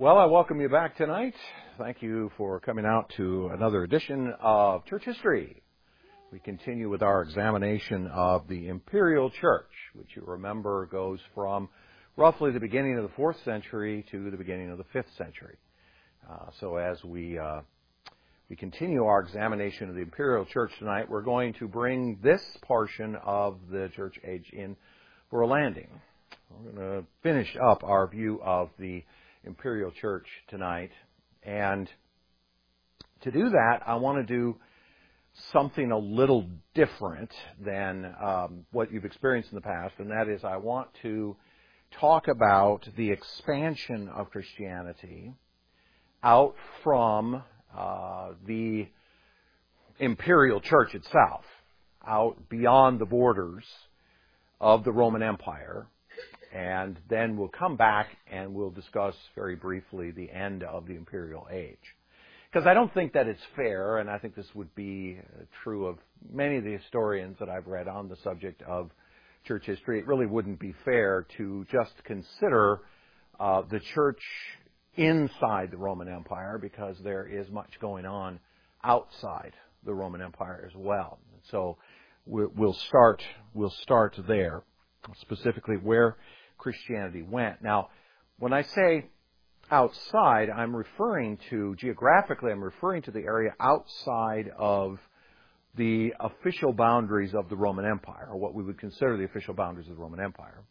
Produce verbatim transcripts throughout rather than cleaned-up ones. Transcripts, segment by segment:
Well, I welcome you back tonight. Thank you for coming out to another edition of Church History. We continue with our examination of the Imperial Church, which you remember goes from roughly the beginning of the fourth century to the beginning of the fifth century. Uh, so as we uh, we continue our examination of the Imperial Church tonight, we're going to bring this portion of the church age in for a landing. We're going to finish up our view of the Imperial Church tonight. And to do that, I want to do something a little different than um, what you've experienced in the past, and that is I want to talk about the expansion of Christianity out from uh, the Imperial Church itself, out beyond the borders of the Roman Empire. And then we'll come back and we'll discuss very briefly the end of the Imperial Age. Because I don't think that it's fair, and I think this would be true of many of the historians that I've read on the subject of church history, it really wouldn't be fair to just consider uh, the church inside the Roman Empire, because there is much going on outside the Roman Empire as well. So we'll start, we'll start there, specifically where Christianity went. Now, when I say outside, I'm referring to, geographically, I'm referring to the area outside of the official boundaries of the Roman Empire, or what we would consider the official boundaries of the Roman Empire.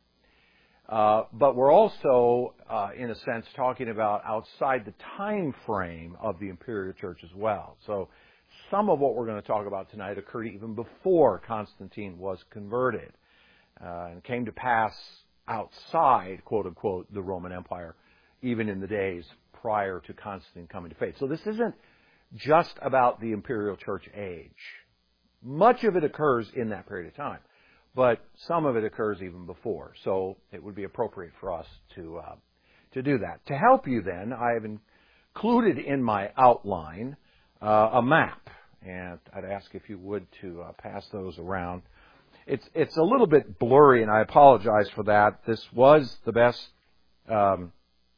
Uh, but we're also, uh, in a sense, talking about outside the time frame of the Imperial Church as well. So some of what we're going to talk about tonight occurred even before Constantine was converted uh, and came to pass outside, quote-unquote, the Roman Empire, even in the days prior to Constantine coming to faith. So this isn't just about the Imperial Church age. Much of it occurs in that period of time, but some of it occurs even before. So it would be appropriate for us to uh, to do that. To help you then, I have included in my outline uh, a map, and I'd ask if you would to uh, pass those around. It's it's a little bit blurry, and I apologize for that. This was the best um,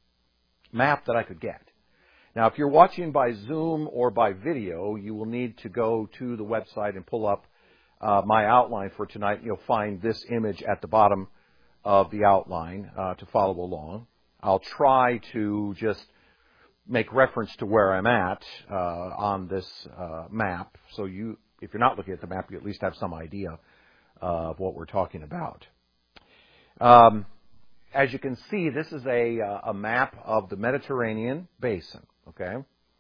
map that I could get. Now, if you're watching by Zoom or by video, you will need to go to the website and pull up uh, my outline for tonight. You'll find this image at the bottom of the outline uh, to follow along. I'll try to just make reference to where I'm at uh, on this uh, map, so you, if you're not looking at the map, you at least have some idea of what we're talking about. Um, as you can see, this is a, a map of the Mediterranean basin. Okay,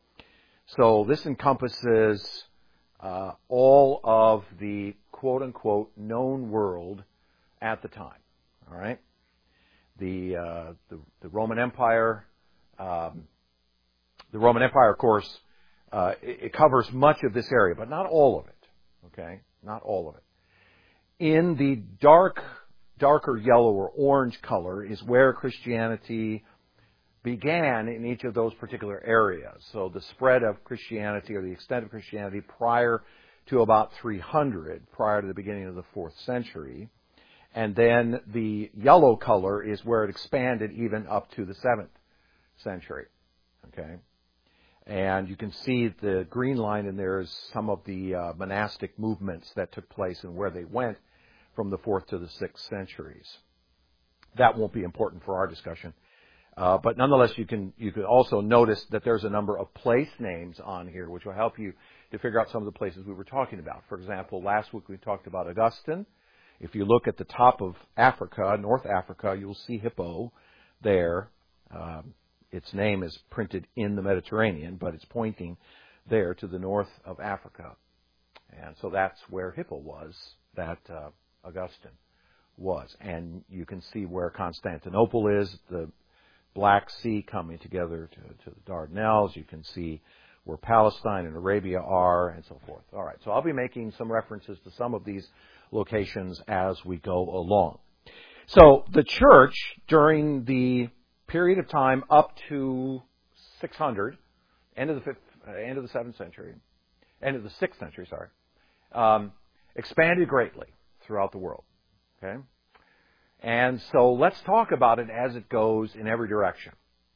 so this encompasses uh, all of the quote-unquote known world at the time. All right, the uh, the, the Roman Empire. Um, the Roman Empire, of course, uh, it, it covers much of this area, but not all of it. Okay, not all of it. In the dark, darker yellow or orange color is where Christianity began in each of those particular areas. So the spread of Christianity, or the extent of Christianity, prior to about three hundred, prior to the beginning of the fourth century. And then the yellow color is where it expanded even up to the seventh century. Okay? And you can see the green line in there is some of the uh, monastic movements that took place and where they went from the fourth to the sixth centuries. That won't be important for our discussion. Uh, but nonetheless, you can you can also notice that there's a number of place names on here, which will help you to figure out some of the places we were talking about. For example, last week we talked about Augustine. If you look at the top of Africa, North Africa, you'll see Hippo there. Um, its name is printed in the Mediterranean, but it's pointing there to the north of Africa. And so that's where Hippo was, that uh, Augustine was. And you can see where Constantinople is, the Black Sea coming together to, to the Dardanelles. You can see where Palestine and Arabia are, and so forth. All right, so I'll be making some references to some of these locations as we go along. So the church, during the period of time up to six hundred, end of the fifth, uh, end of the seventh century, end of the sixth century, sorry, um, expanded greatly throughout the world. Okay? And so let's talk about it as it goes in every direction.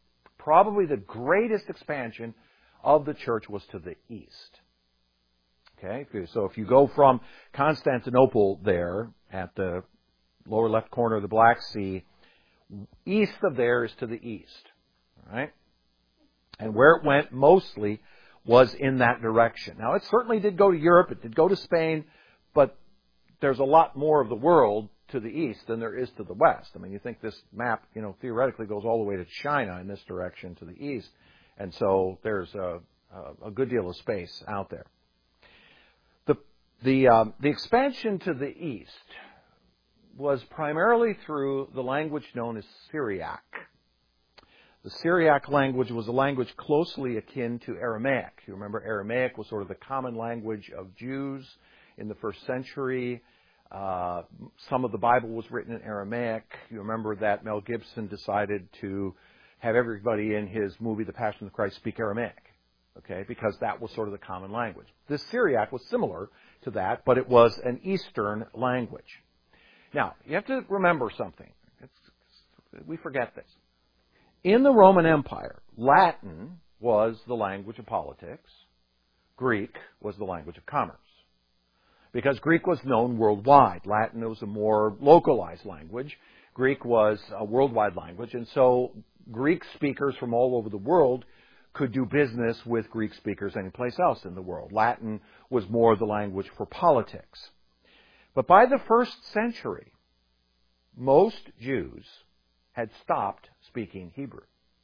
probably the greatest expansion of the church was to the east. Okay, so if you go from Constantinople there at the lower left corner of the Black Sea, east of there is to the east. All right? And where it went mostly was in that direction. Now, it certainly did go to Europe, it did go to Spain, but there's a lot more of the world to the east than there is to the west. I mean, you think this map, you know, theoretically goes all the way to China in this direction to the east. And so there's a, a good deal of space out there. The, the, um, the expansion to the east was primarily through the language known as Syriac. The Syriac language was a language closely akin to Aramaic. You remember Aramaic was sort of the common language of Jews in the first century. Uh, some of the Bible was written in Aramaic. You remember that Mel Gibson decided to have everybody in his movie The Passion of the Christ speak Aramaic, okay, because that was sort of the common language. The Syriac was similar to that, but it was an Eastern language. Now, you have to remember something. It's, we forget this. In the Roman Empire, Latin was the language of politics. Greek was the language of commerce. Because Greek was known worldwide. Latin was a more localized language. Greek was a worldwide language. And so Greek speakers from all over the world could do business with Greek speakers anyplace else in the world. Latin was more the language for politics. But by the first century, most Jews had stopped speaking Hebrew.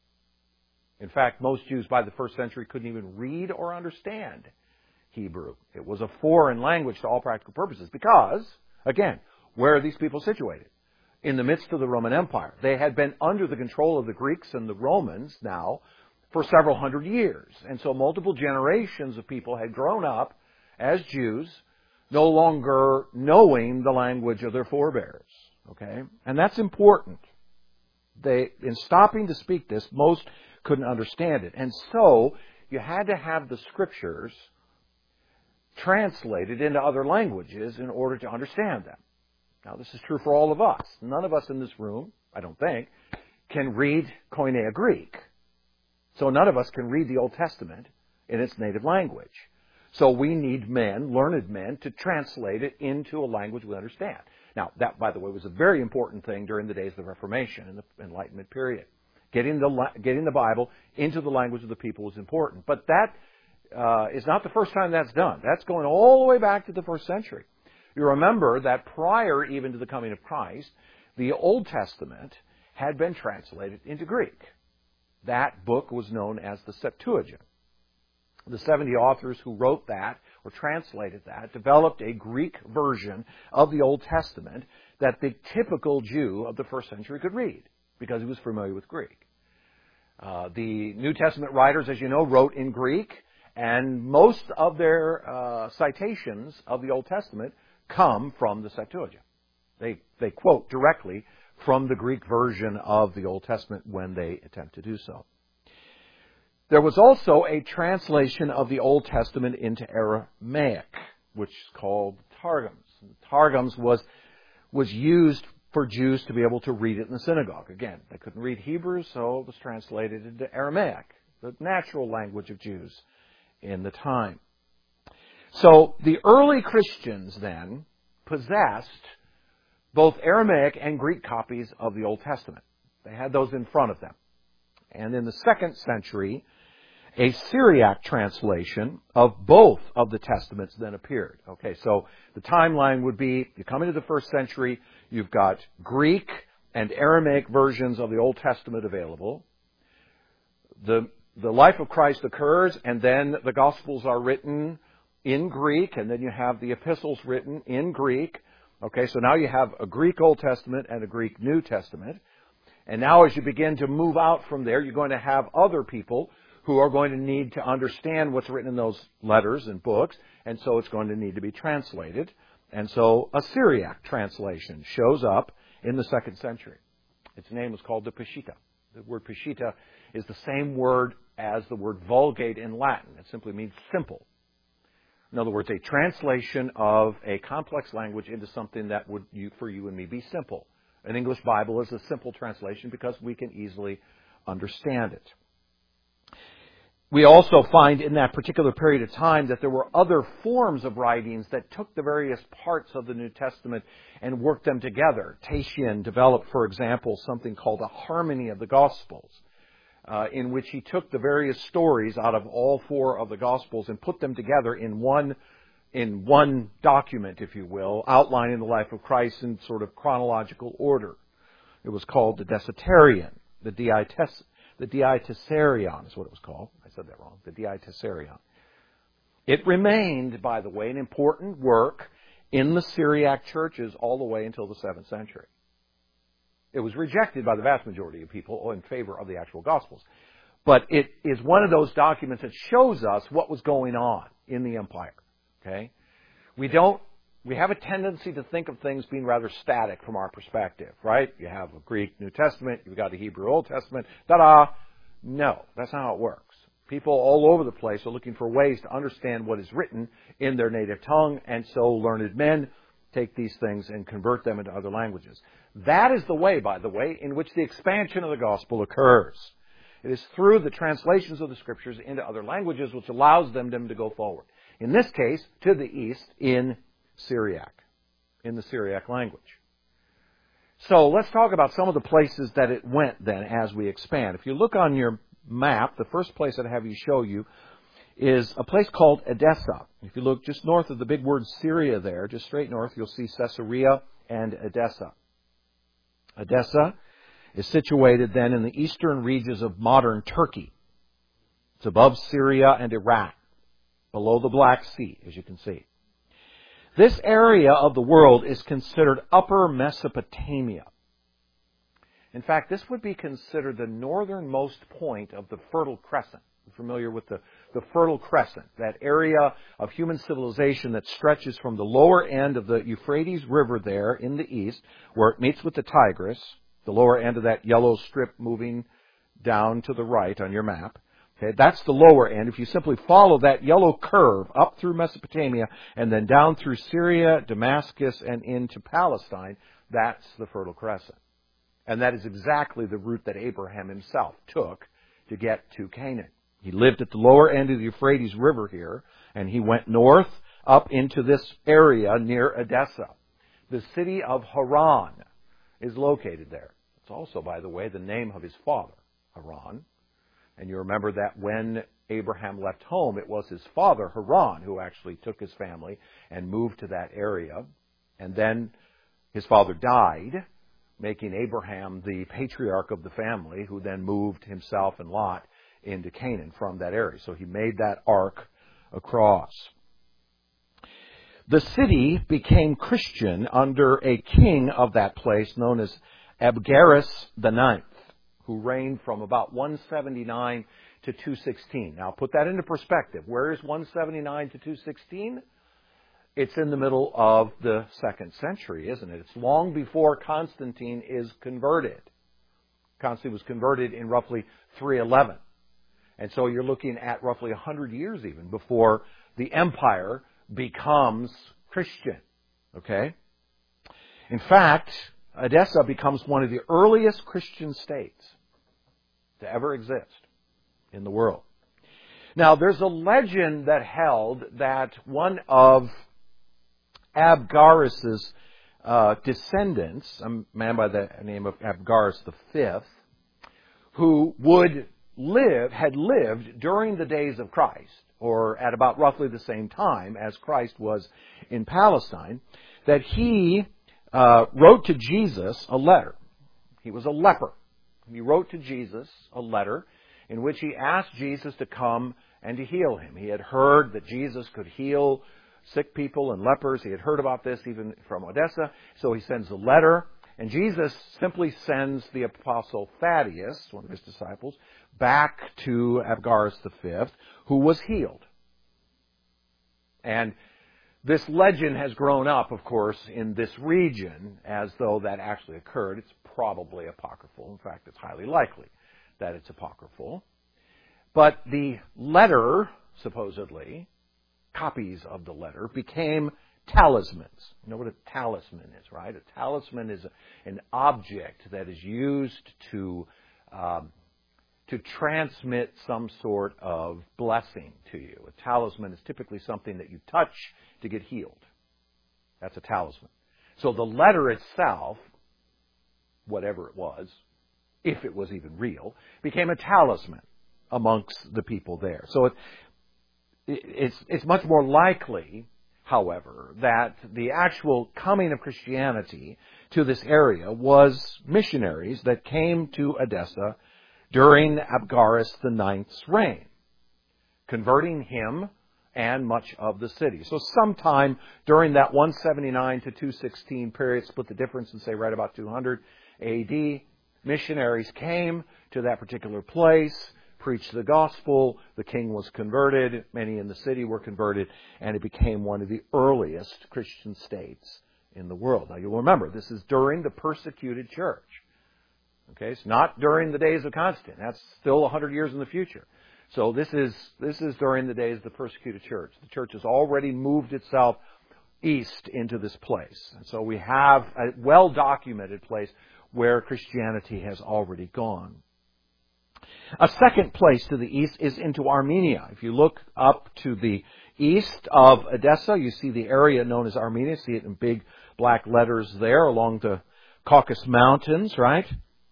In fact, most Jews by the first century couldn't even read or understand Hebrew. It was a foreign language to all practical purposes because, again, where are these people situated? In the midst of the Roman Empire. They had been under the control of the Greeks and the Romans now for several hundred years. And so multiple generations of people had grown up as Jews, no longer knowing the language of their forebears. Okay? And that's important. They, in stopping to speak this, most couldn't understand it. And so you had to have the scriptures translated into other languages in order to understand them. Now, this is true for all of us. None of us in this room, I don't think, can read Koine Greek. So none of us can read the Old Testament in its native language. So we need men, learned men, to translate it into a language we understand. Now, that, by the way, was a very important thing during the days of the Reformation and the Enlightenment period. Getting the, getting the Bible into the language of the people was important. But that uh, is not the first time that's done. That's going all the way back to the first century. You remember that prior even to the coming of Christ, the Old Testament had been translated into Greek. That book was known as the Septuagint. The seventy authors who wrote that or translated that developed a Greek version of the Old Testament that the typical Jew of the first century could read because he was familiar with Greek. Uh, the New Testament writers, as you know, wrote in Greek, and most of their uh, citations of the Old Testament come from the Septuagint. They, they quote directly from the Greek version of the Old Testament when they attempt to do so. There was also a translation of the Old Testament into Aramaic, which is called Targums. Targums was, was used for Jews to be able to read it in the synagogue. Again, they couldn't read Hebrew, so it was translated into Aramaic, the natural language of Jews in the time. So the early Christians then possessed both Aramaic and Greek copies of the Old Testament. They had those in front of them. And in the second century, a Syriac translation of both of the Testaments then appeared. Okay, so the timeline would be, you come into the first century, you've got Greek and Aramaic versions of the Old Testament available. The, the life of Christ occurs, and then the Gospels are written in Greek, and then you have the epistles written in Greek. Okay, so now you have a Greek Old Testament and a Greek New Testament. And now as you begin to move out from there, you're going to have other people who are going to need to understand what's written in those letters and books, and so it's going to need to be translated. And so a Syriac translation shows up in the second century. Its name is called the Peshitta. The word Peshitta is the same word as the word Vulgate in Latin. It simply means simple. In other words, a translation of a complex language into something that would, you, for you and me, be simple. An English Bible is a simple translation because we can easily understand it. We also find in that particular period of time that there were other forms of writings that took the various parts of the New Testament and worked them together. Tatian developed, for example, something called a harmony of the Gospels, uh, in which he took the various stories out of all four of the Gospels and put them together in one in one document, if you will, outlining the life of Christ in sort of chronological order. It was called the Desiderion, the Diates, the Diatessarion is what it was called. I said that wrong. The Diatessarion. It remained, by the way, an important work in the Syriac churches all the way until the seventh century. It was rejected by the vast majority of people in favor of the actual Gospels. But it is one of those documents that shows us what was going on in the empire. Okay? We don't, we have a tendency to think of things being rather static from our perspective, right? You have a Greek New Testament, you've got a Hebrew Old Testament, ta-da! No, that's not how it works. People all over the place are looking for ways to understand what is written in their native tongue, and so learned men take these things and convert them into other languages. That is the way, by the way, in which the expansion of the gospel occurs. It is through the translations of the Scriptures into other languages which allows them, them to go forward. In this case, to the east in Syriac, in the Syriac language. So let's talk about some of the places that it went then as we expand. If you look on your map, the first place I'd have you show you is a place called Edessa. If you look just north of the big word Syria there, just straight north, you'll see Caesarea and Edessa. Edessa is situated then in the eastern regions of modern Turkey. It's above Syria and Iraq, below the Black Sea, as you can see. This area of the world is considered Upper Mesopotamia. In fact, this would be considered the northernmost point of the Fertile Crescent. You're familiar with the, the Fertile Crescent, that area of human civilization that stretches from the lower end of the Euphrates River there in the east, where it meets with the Tigris, the lower end of that yellow strip moving down to the right on your map. Okay, that's the lower end. If you simply follow that yellow curve up through Mesopotamia and then down through Syria, Damascus, and into Palestine, that's the Fertile Crescent. And that is exactly the route that Abraham himself took to get to Canaan. He lived at the lower end of the Euphrates River here, and he went north up into this area near Edessa. The city of Haran is located there. It's also, by the way, the name of his father, Haran. And you remember that when Abraham left home, it was his father, Haran, who actually took his family and moved to that area. And then his father died, making Abraham the patriarch of the family, who then moved himself and Lot into Canaan from that area. So he made that arc across. The city became Christian under a king of that place known as Abgarus the Ninth, who reigned from about one seventy-nine to two sixteen. Now, put that into perspective. Where is one seventy-nine to two sixteen? It's in the middle of the second century, isn't it? It's long before Constantine is converted. Constantine was converted in roughly three eleven. And so you're looking at roughly one hundred years even before the empire becomes Christian. Okay? In fact, Edessa becomes one of the earliest Christian states to ever exist in the world. Now, there's a legend that held that one of Abgarus' uh, descendants, a man by the name of Abgarus the Fifth, who would live, had lived during the days of Christ, or at about roughly the same time as Christ was in Palestine, that he Uh, wrote to Jesus a letter. He was a leper. He wrote to Jesus a letter in which he asked Jesus to come and to heal him. He had heard that Jesus could heal sick people and lepers. He had heard about this even from Edessa. So he sends a letter, and Jesus simply sends the apostle Thaddeus, one of his disciples, back to Abgarus the Fifth, who was healed. And this legend has grown up, of course, in this region as though that actually occurred. It's probably apocryphal. In fact, it's highly likely that it's apocryphal. But the letter, supposedly, copies of the letter, became talismans. You know what a talisman is, right? A talisman is a, an object that is used to um, to transmit some sort of blessing to you. A talisman is typically something that you touch to get healed. That's a talisman. So the letter itself, whatever it was, if it was even real, became a talisman amongst the people there. So it, it's, it's much more likely, however, that the actual coming of Christianity to this area was missionaries that came to Edessa during Abgarus the Ninth's reign, converting him and much of the city. So sometime during that one seventy-nine to two sixteen period, split the difference and say right about two hundred A D, missionaries came to that particular place, preached the gospel, the king was converted, many in the city were converted, and it became one of the earliest Christian states in the world. Now you'll remember, this is during the persecuted church. Okay, it's not during the days of Constantine. That's still one hundred years in the future. So this is this is during the days of the persecuted church. The church has already moved itself east into this place. And so we have a well-documented place where Christianity has already gone. A second place to the east is into Armenia. If you look up to the east of Edessa, you see the area known as Armenia. See it in big black letters there along the Caucasus Mountains, right?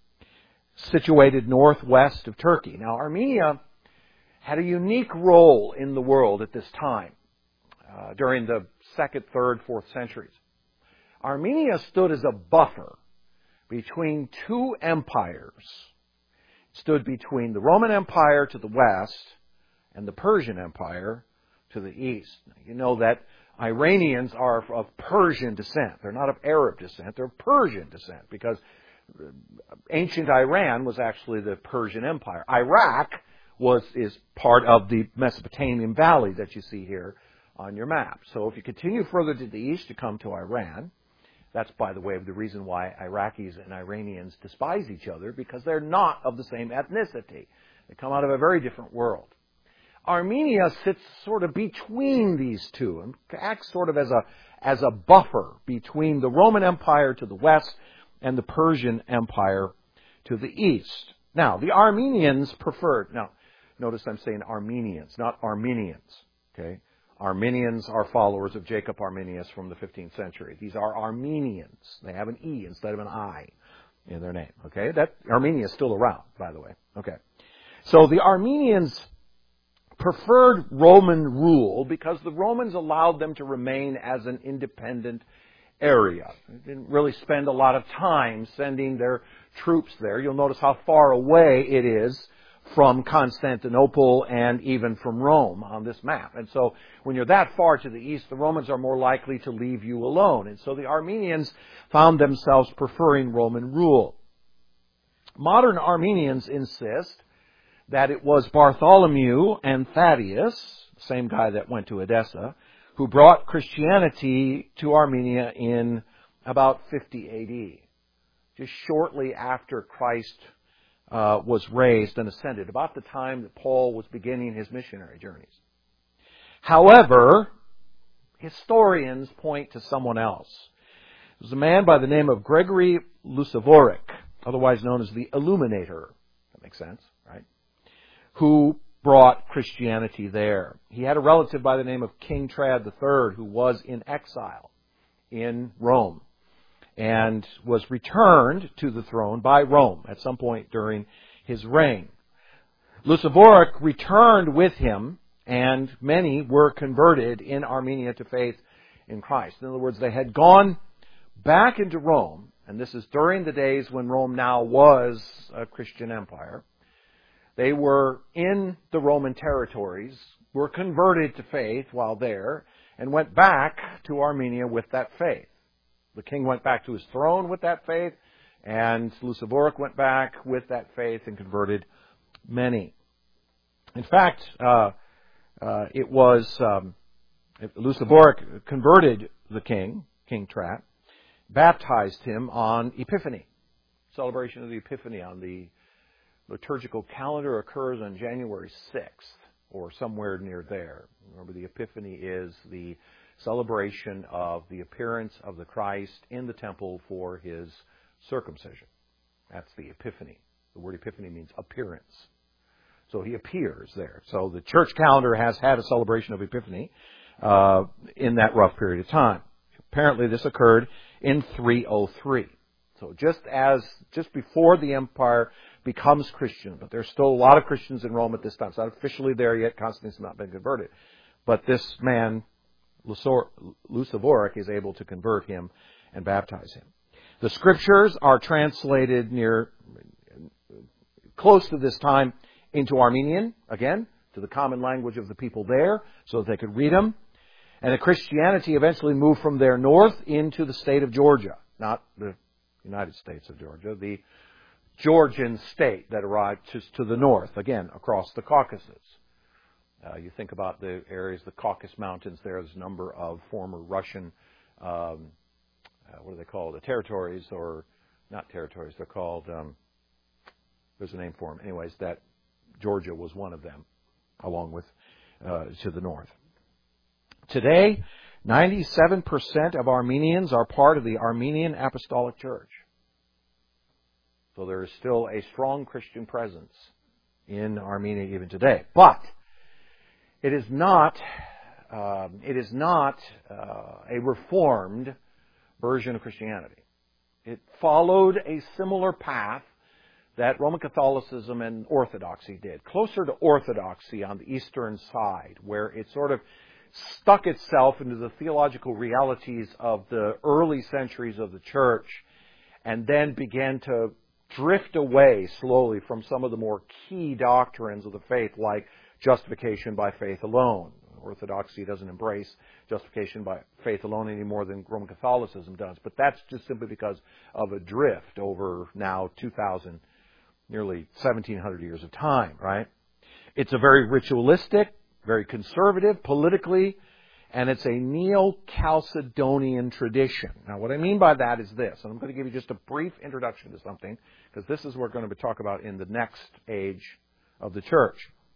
Situated northwest of Turkey. Now, Armenia had a unique role in the world at this time, uh, during the second, third, fourth centuries. Armenia stood as a buffer between two empires. It stood between the Roman Empire to the west and the Persian Empire to the east. Now, you know that Iranians are of Persian descent. They're not of Arab descent. They're of Persian descent because ancient Iran was actually the Persian Empire. Iraq was is part of the Mesopotamian valley that you see here on your map. So if you continue further to the east, you come to Iran. That's, by the way, the reason why Iraqis and Iranians despise each other, because they're not of the same ethnicity. They come out of a very different world. Armenia sits sort of between these two and acts sort of as a as a buffer between the Roman Empire to the west and the Persian Empire to the east. Now, the Armenians preferred, now, notice I'm saying Armenians, not Armenians, okay? Armenians are followers of Jacob Arminius from the fifteenth century. These are Armenians. They have an E instead of an I in their name, okay? That Armenia is still around, by the way, okay? So the Armenians preferred Roman rule because the Romans allowed them to remain as an independent area. They didn't really spend a lot of time sending their troops there. You'll notice how far away it is from Constantinople and even from Rome on this map. And so when you're that far to the east, the Romans are more likely to leave you alone. And so the Armenians found themselves preferring Roman rule. Modern Armenians insist that it was Bartholomew and Thaddeus, same guy that went to Edessa, who brought Christianity to Armenia in about fifty A D, just shortly after Christ uh, was raised and ascended, about the time that Paul was beginning his missionary journeys. However, historians point to someone else. It was a man by the name of Gregory Lusavorik, otherwise known as the Illuminator. That makes sense, right? Who brought Christianity there. He had a relative by the name of King Trad the Third who was in exile in Rome and was returned to the throne by Rome at some point during his reign. Lusavorik returned with him, and many were converted in Armenia to faith in Christ. In other words, they had gone back into Rome, and this is during the days when Rome now was a Christian empire. They were in the Roman territories, were converted to faith while there, and went back to Armenia with that faith. The king went back to his throne with that faith, and Lusavorik went back with that faith and converted many. In fact, uh, uh, it was um, Lusavorik converted the king, King Trat, baptized him on Epiphany. Celebration of the Epiphany on the liturgical calendar occurs on January sixth, or somewhere near there. Remember, the Epiphany is the celebration of the appearance of the Christ in the temple for his circumcision. That's the Epiphany. The word Epiphany means appearance. So he appears there. So the church calendar has had a celebration of Epiphany uh, in that rough period of time. Apparently this occurred in three oh three. So just as, just before the empire becomes Christian, but there's still a lot of Christians in Rome at this time. It's not officially there yet. Constantine's not been converted. But this man, Lucivoric, is able to convert him and baptize him. The scriptures are translated near, close to this time, into Armenian, again, to the common language of the people there, so that they could read them. And the Christianity eventually moved from there north into the state of Georgia, not the United States of Georgia, the Georgian state that arrived just to the north, again, across the Caucasus. Uh, you think about the areas, the Caucasus Mountains, there's a number of former Russian, um, uh, what do they call the territories, or not territories, they're called, um, there's a name for them. Anyways, that Georgia was one of them, along with uh, to the north. Today, ninety-seven percent of Armenians are part of the Armenian Apostolic Church. So there is still a strong Christian presence in Armenia even today. But it is not, um, it is not uh, a reformed version of Christianity. It followed a similar path that Roman Catholicism and Orthodoxy did. Closer to Orthodoxy on the eastern side, where it sort of stuck itself into the theological realities of the early centuries of the church, and then began to drift away slowly from some of the more key doctrines of the faith, like justification by faith alone. Orthodoxy doesn't embrace justification by faith alone any more than Roman Catholicism does, but that's just simply because of a drift over now two thousand, nearly seventeen hundred years of time, right? It's a very ritualistic, very conservative politically, and it's a Neo-Chalcedonian tradition. Now, what I mean by that is this, and I'm going to give you just a brief introduction to something, because this is what we're going to talk about in the next age of the church.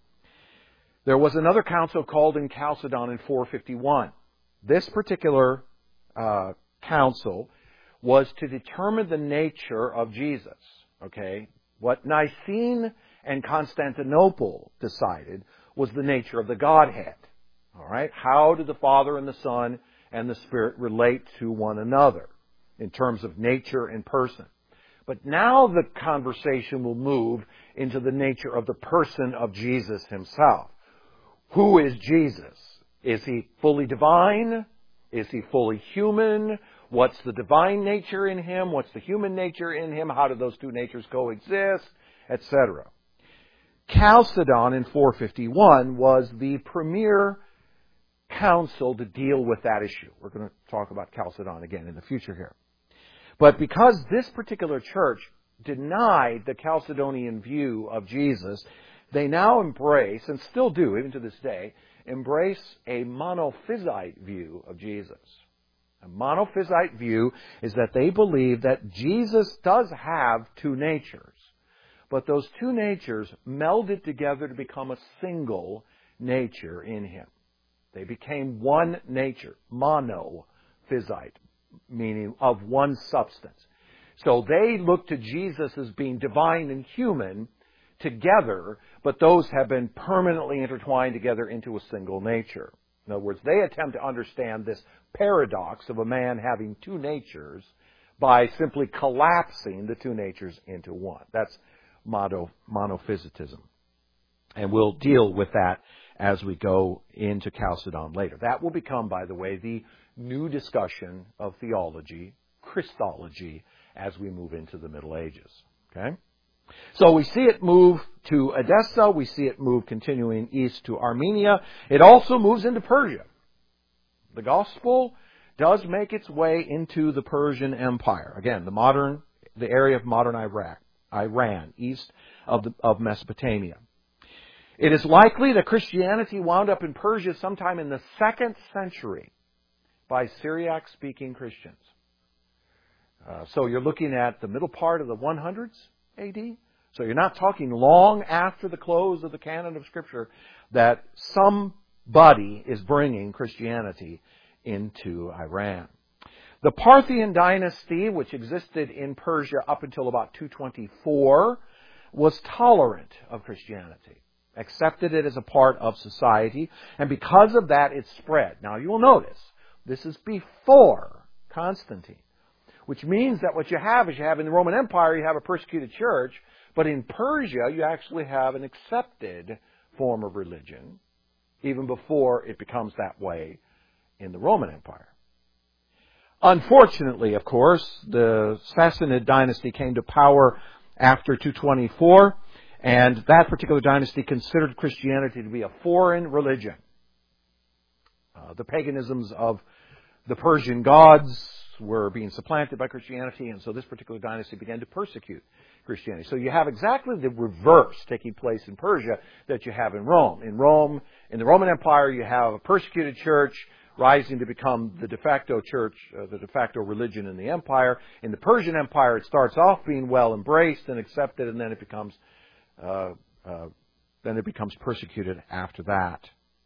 There was another council called in Chalcedon in four fifty-one. This particular uh, council was to determine the nature of Jesus. Okay, what Nicene and Constantinople decided was the nature of the Godhead. All right, how do the Father and the Son and the Spirit relate to one another in terms of nature and person? But now the conversation will move into the nature of the person of Jesus himself. Who is Jesus? Is he fully divine? Is he fully human? What's the divine nature in him? What's the human nature in him? How do those two natures coexist? Etc. Chalcedon in four fifty-one was the premier council to deal with that issue. We're going to talk about Chalcedon again in the future here. But because this particular church denied the Chalcedonian view of Jesus, they now embrace, and still do even to this day, embrace a monophysite view of Jesus. A monophysite view is that they believe that Jesus does have two natures, but those two natures melded together to become a single nature in him. They became one nature, monophysite, meaning of one substance. So they look to Jesus as being divine and human together, but those have been permanently intertwined together into a single nature. In other words, they attempt to understand this paradox of a man having two natures by simply collapsing the two natures into one. That's mono, monophysitism. And we'll deal with that as we go into Chalcedon later. That will become, by the way, the new discussion of theology, Christology, as we move into the Middle Ages. Okay? So we see it move to Edessa. We see it move continuing east to Armenia. It also moves into Persia. The gospel does make its way into the Persian Empire. Again, the modern, the area of modern Iraq, Iran, east of, the, of Mesopotamia. It is likely that Christianity wound up in Persia sometime in the second century by Syriac-speaking Christians. Uh, so you're looking at the middle part of the hundreds A D. So you're not talking long after the close of the canon of Scripture that somebody is bringing Christianity into Iran. The Parthian dynasty, which existed in Persia up until about two twenty-four, was tolerant of Christianity. accepted it as a part of society, and because of that it spread. Now you will notice, this is before Constantine, which means that what you have is you have in the Roman Empire, you have a persecuted church, but in Persia you actually have an accepted form of religion, even before it becomes that way in the Roman Empire. Unfortunately, of course, the Sassanid dynasty came to power after two twenty-four, and that particular dynasty considered Christianity to be a foreign religion. Uh, the paganisms of the Persian gods were being supplanted by Christianity, and so this particular dynasty began to persecute Christianity. So you have exactly the reverse taking place in Persia that you have in Rome. In Rome, in the Roman Empire, you have a persecuted church rising to become the de facto church, uh, the de facto religion in the empire. In the Persian Empire, it starts off being well embraced and accepted, and then it becomes uh, uh, then it becomes persecuted after that.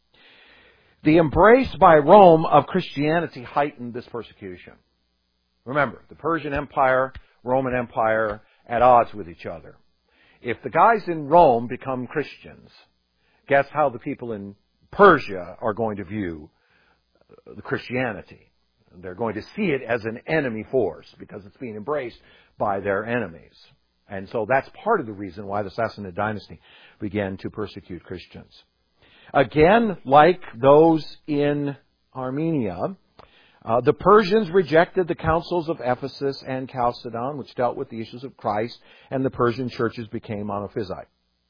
The embrace by Rome of Christianity heightened this persecution. Remember, the Persian Empire, Roman Empire, at odds with each other. If the guys in Rome become Christians, guess how the people in Persia are going to view the Christianity. They're going to see it as an enemy force because it's being embraced by their enemies. And so that's part of the reason why the Sassanid dynasty began to persecute Christians. Again, like those in Armenia, uh, the Persians rejected the councils of Ephesus and Chalcedon, which dealt with the issues of Christ, and the Persian churches became monophysite.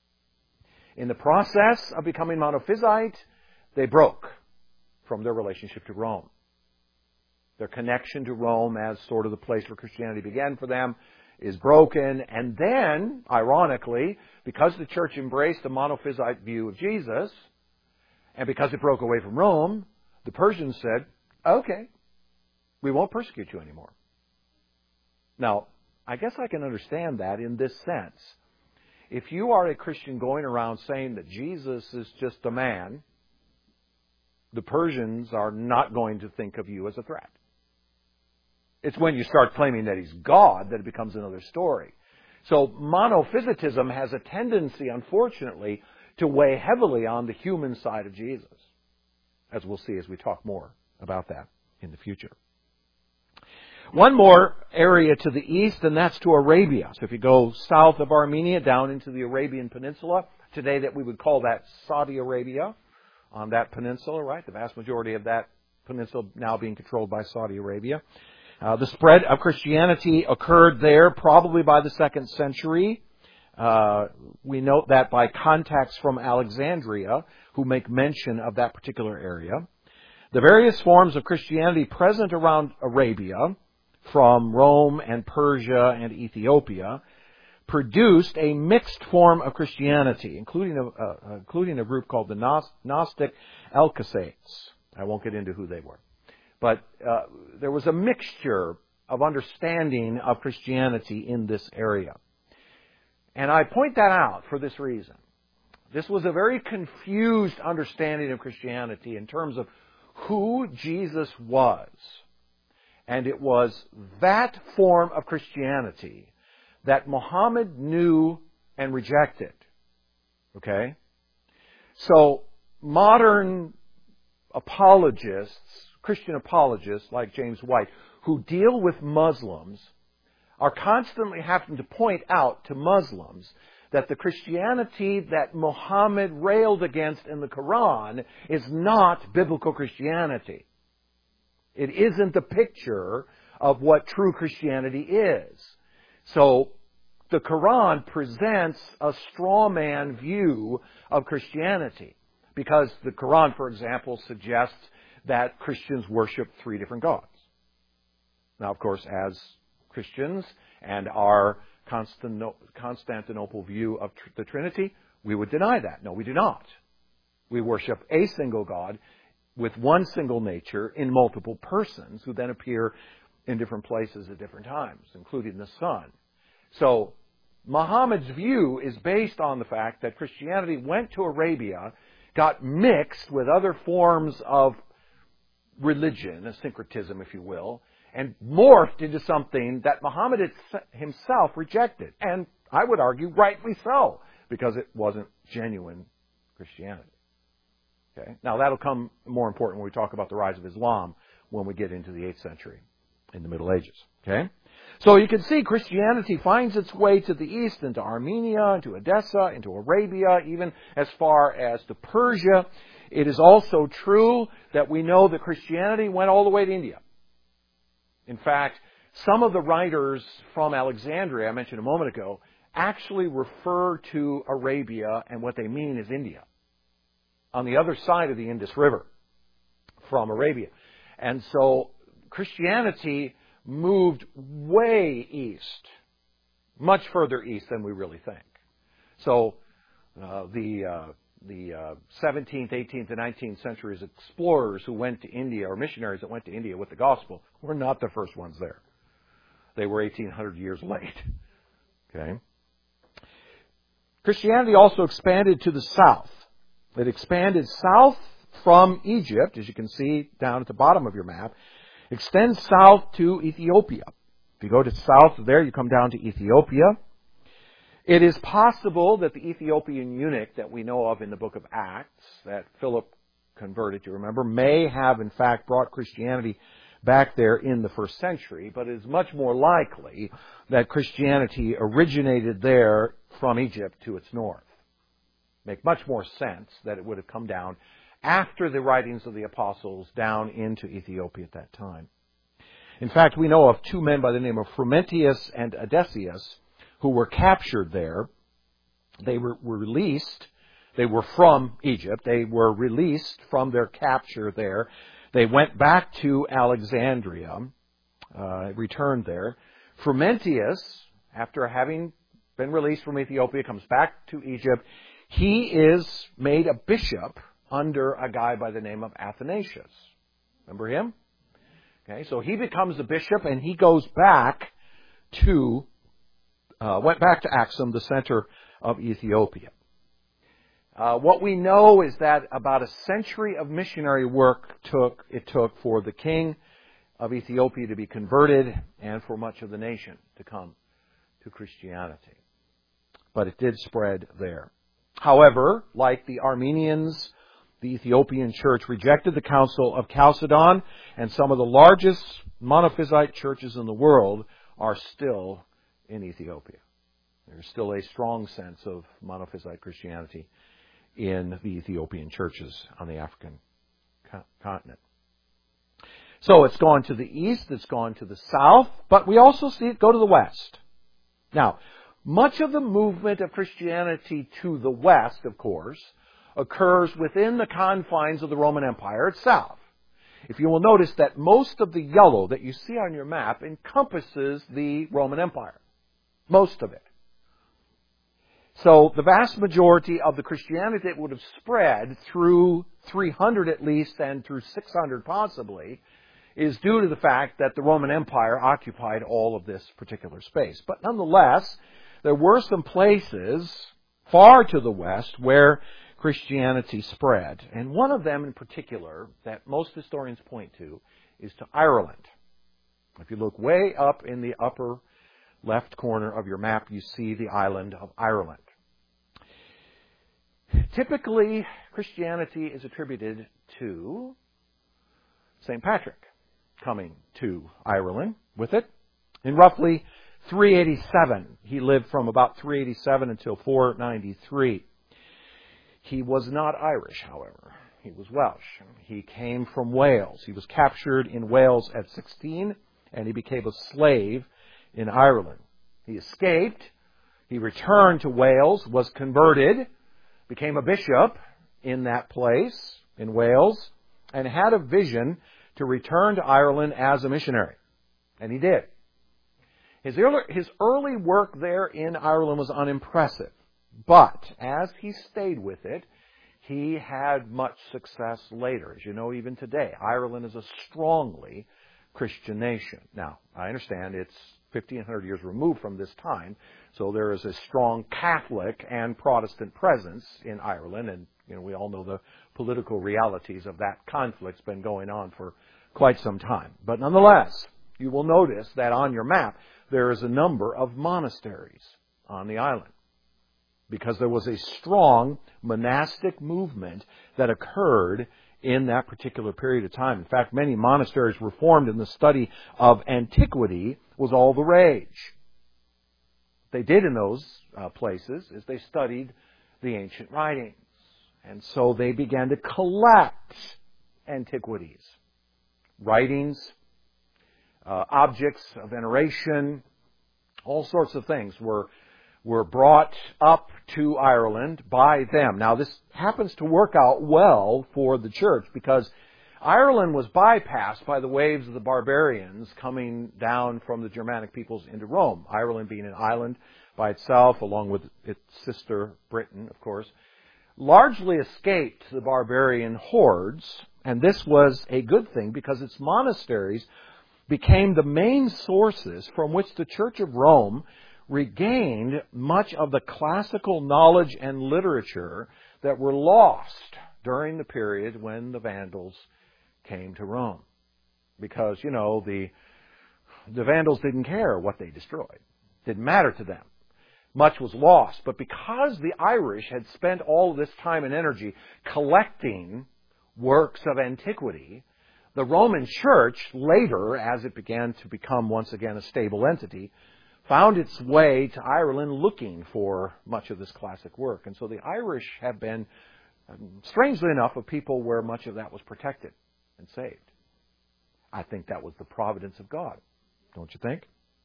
In the process of becoming monophysite, they broke from their relationship to Rome. Their connection to Rome as sort of the place where Christianity began for them is broken. And then, ironically, because the church embraced a monophysite view of Jesus, and because it broke away from Rome, the Persians said, okay, we won't persecute you anymore. Now, I guess I can understand that in this sense. If you are a Christian going around saying that Jesus is just a man, the Persians are not going to think of you as a threat. It's when you start claiming that he's God that it becomes another story. So monophysitism has a tendency, unfortunately, to weigh heavily on the human side of Jesus, as we'll see as we talk more about that in the future. One more area to the east, and that's to Arabia. So if you go south of Armenia down into the Arabian Peninsula, today that we would call that Saudi Arabia, on that peninsula, right? The vast majority of that peninsula now being controlled by Saudi Arabia. Uh, the spread of Christianity occurred there probably by the second century. Uh, we note that by contacts from Alexandria who make mention of that particular area. The various forms of Christianity present around Arabia, from Rome and Persia and Ethiopia, produced a mixed form of Christianity, including a, uh, including a group called the Gnostic Alcacetes. I won't get into who they were. But uh, there was a mixture of understanding of Christianity in this area. And I point that out for this reason. This was a very confused understanding of Christianity in terms of who Jesus was. And it was that form of Christianity that Muhammad knew and rejected. Okay? So, modern apologists, Christian apologists like James White, who deal with Muslims, are constantly having to point out to Muslims that the Christianity that Muhammad railed against in the Quran is not biblical Christianity. It isn't the picture of what true Christianity is. So, the Quran presents a straw man view of Christianity. Because the Quran, for example, suggests that Christians worship three different gods. Now, of course, as Christians and our Constantinople view of the Trinity, we would deny that. No, we do not. We worship a single God with one single nature in multiple persons who then appear in different places at different times, including the Son. So, Muhammad's view is based on the fact that Christianity went to Arabia, got mixed with other forms of religion, a syncretism, if you will, and morphed into something that Muhammad himself rejected. And I would argue rightly so, because it wasn't genuine Christianity. Okay? Now that'll come more important when we talk about the rise of Islam when we get into the eighth century in the Middle Ages. Okay? So you can see Christianity finds its way to the east, into Armenia, into Edessa, into Arabia, even as far as to Persia. It is also true that we know that Christianity went all the way to India. In fact, some of the writers from Alexandria, I mentioned a moment ago, actually refer to Arabia, and what they mean is India, on the other side of the Indus River from Arabia. And so Christianity moved way east, much further east than we really think. So uh, the uh, the uh, seventeenth, eighteenth, and nineteenth centuries explorers who went to India, or missionaries that went to India with the gospel, were not the first ones there. They were eighteen hundred years late. Okay. Christianity also expanded to the south. It expanded south from Egypt, as you can see down at the bottom of your map, extends south to Ethiopia. If you go to south there, you come down to Ethiopia. It is possible that the Ethiopian eunuch that we know of in the book of Acts, that Philip converted, you remember, may have in fact brought Christianity back there in the first century, but it is much more likely that Christianity originated there from Egypt to its north. Make much more sense that it would have come down after the writings of the apostles down into Ethiopia at that time. In fact, we know of two men by the name of Frumentius and Odysseus who were captured there. They were, were released. They were from Egypt. They were released from their capture there. They went back to Alexandria, uh, returned there. Frumentius, after having been released from Ethiopia, comes back to Egypt. He is made a bishop under a guy by the name of Athanasius. Remember him? Okay, so he becomes a bishop, and he goes back to, uh, went back to Axum, the center of Ethiopia. Uh, what we know is that about a century of missionary work took it took for the king of Ethiopia to be converted and for much of the nation to come to Christianity. But it did spread there. However, like the Armenians, the Ethiopian church rejected the Council of Chalcedon, and some of the largest monophysite churches in the world are still in Ethiopia. There's still a strong sense of monophysite Christianity in the Ethiopian churches on the African co- continent. So it's gone to the east, it's gone to the south, but we also see it go to the west. Now, much of the movement of Christianity to the west, of course, occurs within the confines of the Roman Empire itself. If you will notice that most of the yellow that you see on your map encompasses the Roman Empire. Most of it. So the vast majority of the Christianity that would have spread through three hundred at least and through six hundred possibly is due to the fact that the Roman Empire occupied all of this particular space. But nonetheless, there were some places far to the west where Christianity spread. And one of them in particular that most historians point to is to Ireland. If you look way up in the upper left corner of your map, you see the island of Ireland. Typically, Christianity is attributed to Saint Patrick coming to Ireland with it. In roughly three eighty-seven, he lived from about three eighty-seven until four ninety-three. He was not Irish, however. He was Welsh. He came from Wales. He was captured in Wales at sixteen, and he became a slave in Ireland. He escaped. He returned to Wales, was converted, became a bishop in that place, in Wales, and had a vision to return to Ireland as a missionary. And he did. His early, his early work there in Ireland was unimpressive. But as he stayed with it, he had much success later. As you know, even today, Ireland is a strongly Christian nation. Now, I understand it's fifteen hundred years removed from this time, so there is a strong Catholic and Protestant presence in Ireland, and you know we all know the political realities of that conflict's been going on for quite some time. But nonetheless, you will notice that on your map there is a number of monasteries on the island. because there was a strong monastic movement that occurred in that particular period of time. In fact, many monasteries were formed, and the study of antiquity was all the rage. What they did in those uh, places is they studied the ancient writings. And so they began to collect antiquities, writings, uh, objects of veneration, all sorts of things were were brought up to Ireland by them. Now, this happens to work out well for the church because Ireland was bypassed by the waves of the barbarians coming down from the Germanic peoples into Rome. Ireland being an island by itself, along with its sister Britain, of course, largely escaped the barbarian hordes, and this was a good thing because its monasteries became the main sources from which the Church of Rome regained much of the classical knowledge and literature that were lost during the period when the Vandals came to Rome. Because, you know, the, the Vandals didn't care what they destroyed. It didn't matter to them. Much was lost. But because the Irish had spent all of this time and energy collecting works of antiquity, the Roman Church later, as it began to become once again a stable entity, found its way to Ireland looking for much of this classic work. And so the Irish have been, strangely enough, a people where much of that was protected and saved. I think that was the providence of God, don't you think?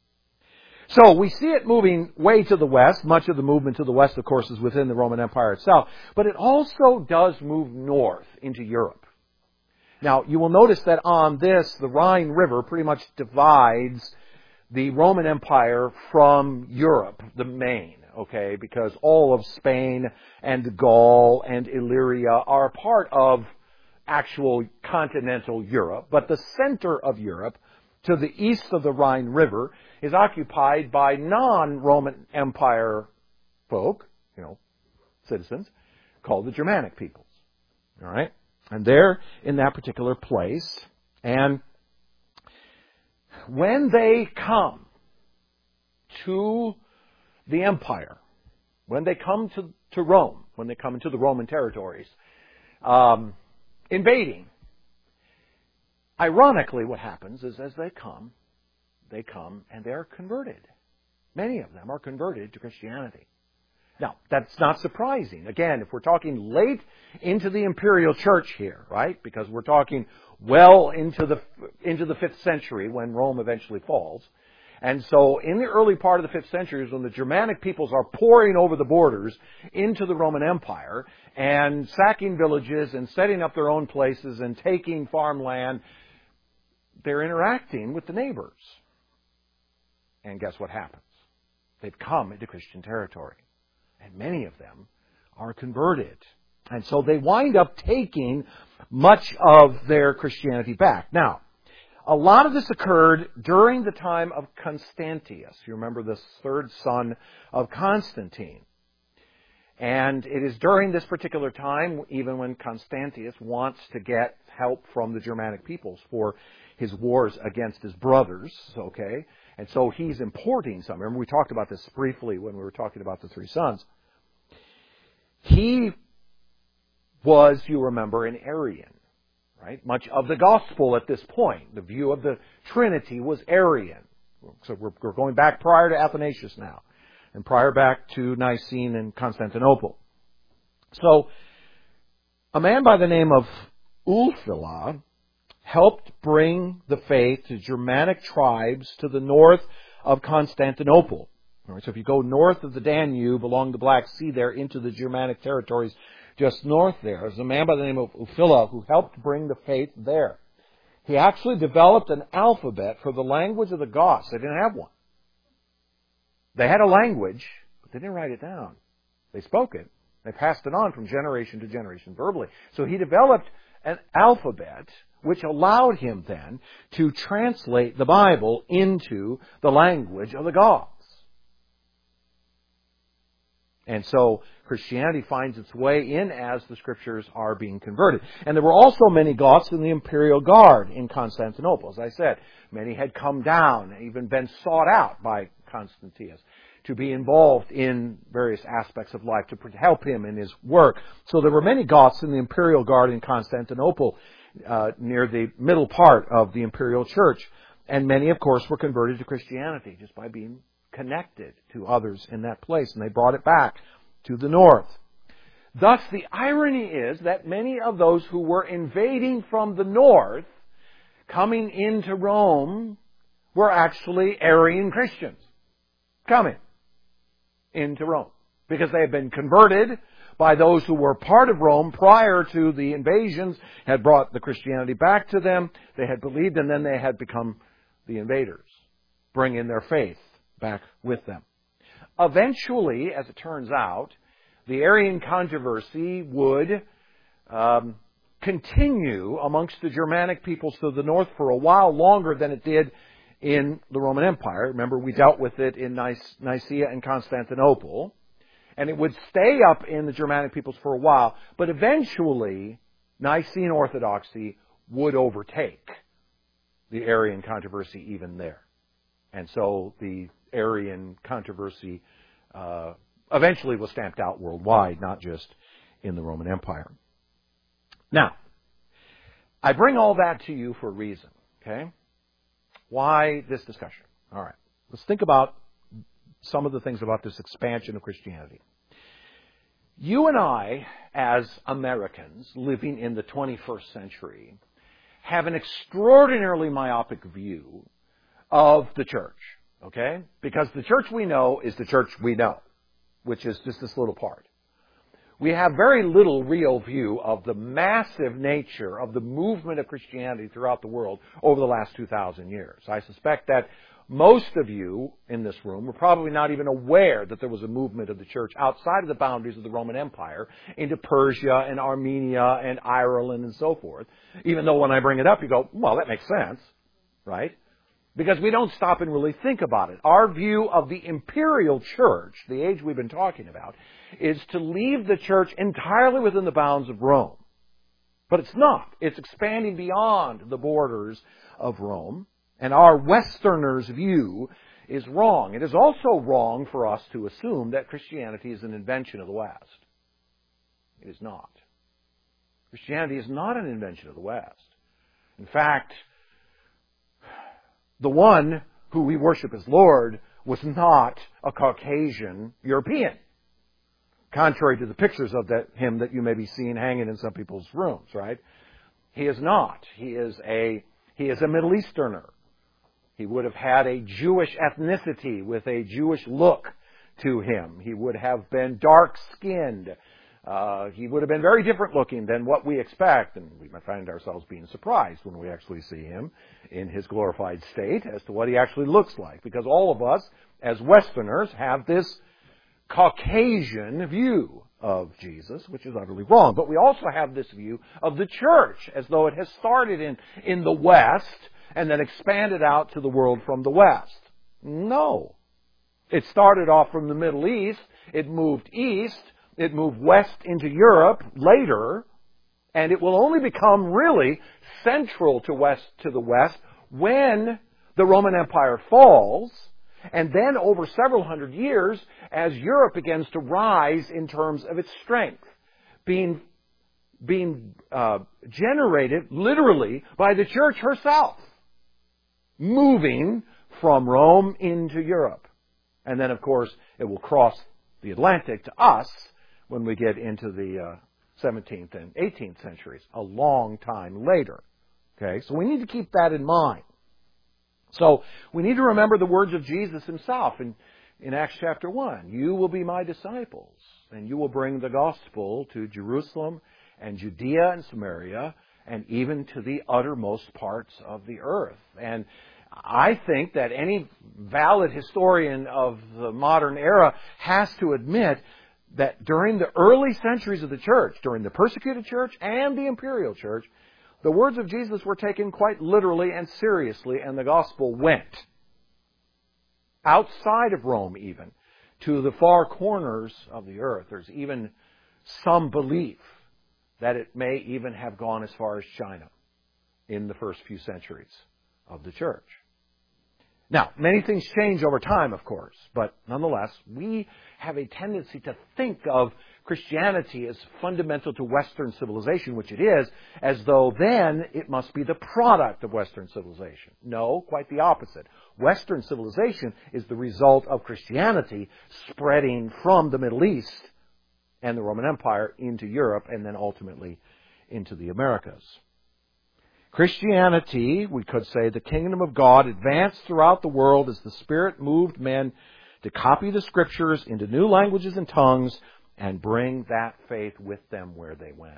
So we see it moving way to the west. Much of the movement to the west, of course, is within the Roman Empire itself. But it also does move north into Europe. Now, you will notice that on this, the Rhine River pretty much divides the Roman Empire from Europe, the main, okay, because all of Spain and Gaul and Illyria are part of actual continental Europe. But the center of Europe, to the east of the Rhine River, is occupied by non-Roman Empire folk, you know, citizens, called the Germanic peoples. All right? And they're in that particular place. And when they come to the empire, when they come to, to Rome, when they come into the Roman territories, um, invading, ironically what happens is as they come, they come and they're converted. Many of them are converted to Christianity. Now, that's not surprising. Again, if we're talking late into the imperial church here, right? Because we're talking well into the into the fifth century when Rome eventually falls. And so in the early part of the fifth century is when the Germanic peoples are pouring over the borders into the Roman Empire and sacking villages and setting up their own places and taking farmland. They're interacting with the neighbors. And guess what happens? They've come into Christian territory. And many of them are converted. And so they wind up taking much of their Christianity back. Now, a lot of this occurred during the time of Constantius. You remember this third son of Constantine. And it is during this particular time, even when Constantius wants to get help from the Germanic peoples for his wars against his brothers, okay? And so he's importing some. Remember, we talked about this briefly when we were talking about the three sons. He was, you remember, an Arian, right? Much of the gospel at this point, the view of the Trinity was Arian. So we're, we're going back prior to Athanasius now, and prior back to Nicene and Constantinople. So a man by the name of Ulfila helped bring the faith to Germanic tribes to the north of Constantinople. All right, so if you go north of the Danube along the Black Sea there into the Germanic territories just north there, there's a man by the name of Ulfila who helped bring the faith there. He actually developed an alphabet for the language of the Goths. They didn't have one. They had a language, but they didn't write it down. They spoke it. They passed it on from generation to generation verbally. So he developed an alphabet which allowed him then to translate the Bible into the language of the Goths. And so Christianity finds its way in as the Scriptures are being converted. And there were also many Goths in the imperial guard in Constantinople. As I said, many had come down and even been sought out by Constantius to be involved in various aspects of life, to help him in his work. So there were many Goths in the imperial guard in Constantinople, uh, near the middle part of the imperial church. And many, of course, were converted to Christianity just by being connected to others in that place. And they brought it back to the north. Thus, the irony is that many of those who were invading from the north, coming into Rome, were actually Arian Christians coming into Rome, because they had been converted by those who were part of Rome prior to the invasions, had brought the Christianity back to them, they had believed, and then they had become the invaders, bringing their faith back with them. Eventually, as it turns out, the Arian controversy would um, continue amongst the Germanic peoples to the north for a while longer than it did in the Roman Empire. Remember, we dealt with it in Nice, Nicaea and Constantinople. And it would stay up in the Germanic peoples for a while, but eventually Nicene Orthodoxy would overtake the Arian controversy even there. And so the Arian controversy uh, eventually was stamped out worldwide, not just in the Roman Empire. Now, I bring all that to you for a reason, okay? Why this discussion? All right. Let's think about some of the things about this expansion of Christianity. You and I, as Americans living in the twenty-first century, have an extraordinarily myopic view of the church, okay? Because the church we know is the church we know, which is just this little part. We have very little real view of the massive nature of the movement of Christianity throughout the world over the last two thousand years. I suspect that most of you in this room were probably not even aware that there was a movement of the church outside of the boundaries of the Roman Empire into Persia and Armenia and Ireland and so forth. Even though when I bring it up, you go, well, that makes sense, right? Because we don't stop and really think about it. Our view of the imperial church, the age we've been talking about, is to leave the church entirely within the bounds of Rome. But it's not. It's expanding beyond the borders of Rome. And our Westerners' view is wrong. It is also wrong for us to assume that Christianity is an invention of the West. It is not. Christianity is not an invention of the West. In fact, the one who we worship as Lord was not a Caucasian European, contrary to the pictures of that, him that you may be seeing hanging in some people's rooms, right? He is not. He is a, he is a Middle Easterner. He would have had a Jewish ethnicity with a Jewish look to him. He would have been dark-skinned. Uh, he would have been very different looking than what we expect, and we might find ourselves being surprised when we actually see him in his glorified state as to what he actually looks like, because all of us, as Westerners, have this Caucasian view of Jesus, which is utterly wrong. But we also have this view of the church as though it has started in, in the West and then expanded out to the world from the West. No. It started off from the Middle East, it moved east, it moved west into Europe later, and it will only become really central to west to the West when the Roman Empire falls, and then over several hundred years as Europe begins to rise in terms of its strength, being, being uh, generated literally by the church herself, moving from Rome into Europe. And then, of course, it will cross the Atlantic to us when we get into the uh, seventeenth and eighteenth centuries, a long time later. Okay, so we need to keep that in mind. So we need to remember the words of Jesus himself in, in Acts chapter one. You will be my disciples, and you will bring the gospel to Jerusalem and Judea and Samaria, and even to the uttermost parts of the earth. And I think that any valid historian of the modern era has to admit that during the early centuries of the church, during the persecuted church and the imperial church, the words of Jesus were taken quite literally and seriously, and the gospel went outside of Rome even, to the far corners of the earth. There's even some belief that it may even have gone as far as China in the first few centuries of the church. Now, many things change over time, of course, but nonetheless, we have a tendency to think of Christianity as fundamental to Western civilization, which it is, as though then it must be the product of Western civilization. No, quite the opposite. Western civilization is the result of Christianity spreading from the Middle East and the Roman Empire into Europe and then ultimately into the Americas. Christianity, we could say, the kingdom of God, advanced throughout the world as the Spirit moved men to copy the Scriptures into new languages and tongues and bring that faith with them where they went.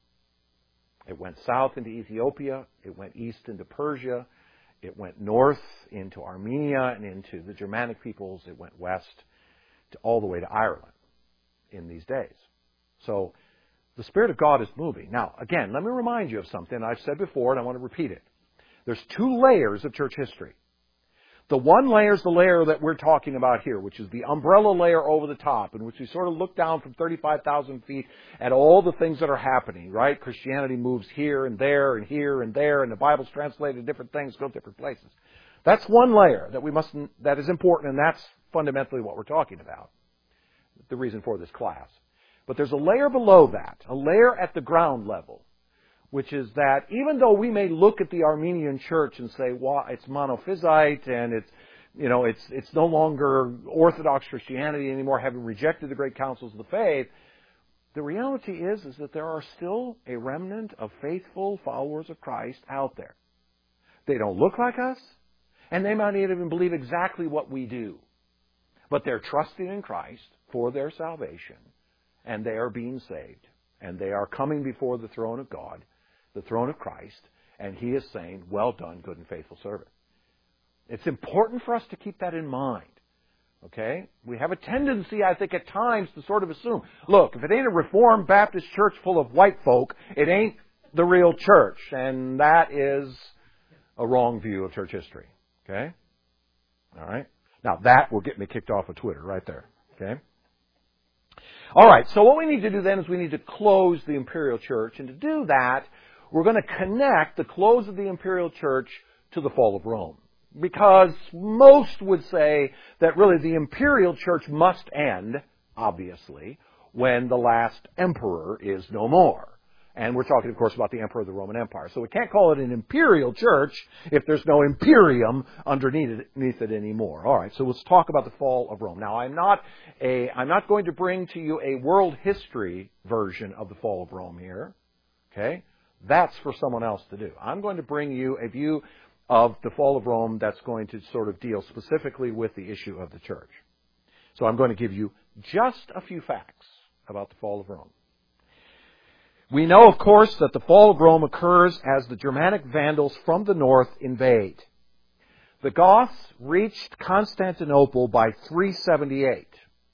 It went south into Ethiopia. It went east into Persia. It went north into Armenia and into the Germanic peoples. It went west to all the way to Ireland in these days. So the Spirit of God is moving. Now, again, let me remind you of something I've said before, and I want to repeat it. There's two layers of church history. The one layer is the layer that we're talking about here, which is the umbrella layer over the top, in which we sort of look down from thirty-five thousand feet at all the things that are happening, right? Christianity moves here and there and here and there, and the Bible's translated different things, go different places. That's one layer that we must, that is important, and that's fundamentally what we're talking about. The reason for this class. But there's a layer below that, a layer at the ground level, which is that even though we may look at the Armenian church and say, well, it's monophysite and it's, you know, it's, it's no longer Orthodox Christianity anymore, having rejected the great councils of the faith, the reality is, is that there are still a remnant of faithful followers of Christ out there. They don't look like us, and they might not even believe exactly what we do. But they're trusting in Christ for their salvation, and they are being saved, and they are coming before the throne of God, the throne of Christ, and He is saying, well done, good and faithful servant. It's important for us to keep that in mind. Okay? We have a tendency, I think, at times to sort of assume, look, if it ain't a Reformed Baptist church full of white folk, it ain't the real church. And that is a wrong view of church history. Okay? All right? Now, that will get me kicked off of Twitter right there. Okay? All right, so what we need to do then is we need to close the imperial church. And to do that, we're going to connect the close of the imperial church to the fall of Rome. Because most would say that really the imperial church must end, obviously, when the last emperor is no more. And we're talking, of course, about the emperor of the Roman Empire. So we can't call it an imperial church if there's no imperium underneath it anymore. All right, so let's talk about the fall of Rome. Now, I'm not a, I'm not going to bring to you a world history version of the fall of Rome here. Okay? That's for someone else to do. I'm going to bring you a view of the fall of Rome that's going to sort of deal specifically with the issue of the church. So I'm going to give you just a few facts about the fall of Rome. We know, of course, that the fall of Rome occurs as the Germanic Vandals from the north invade. The Goths reached Constantinople by three seventy-eight.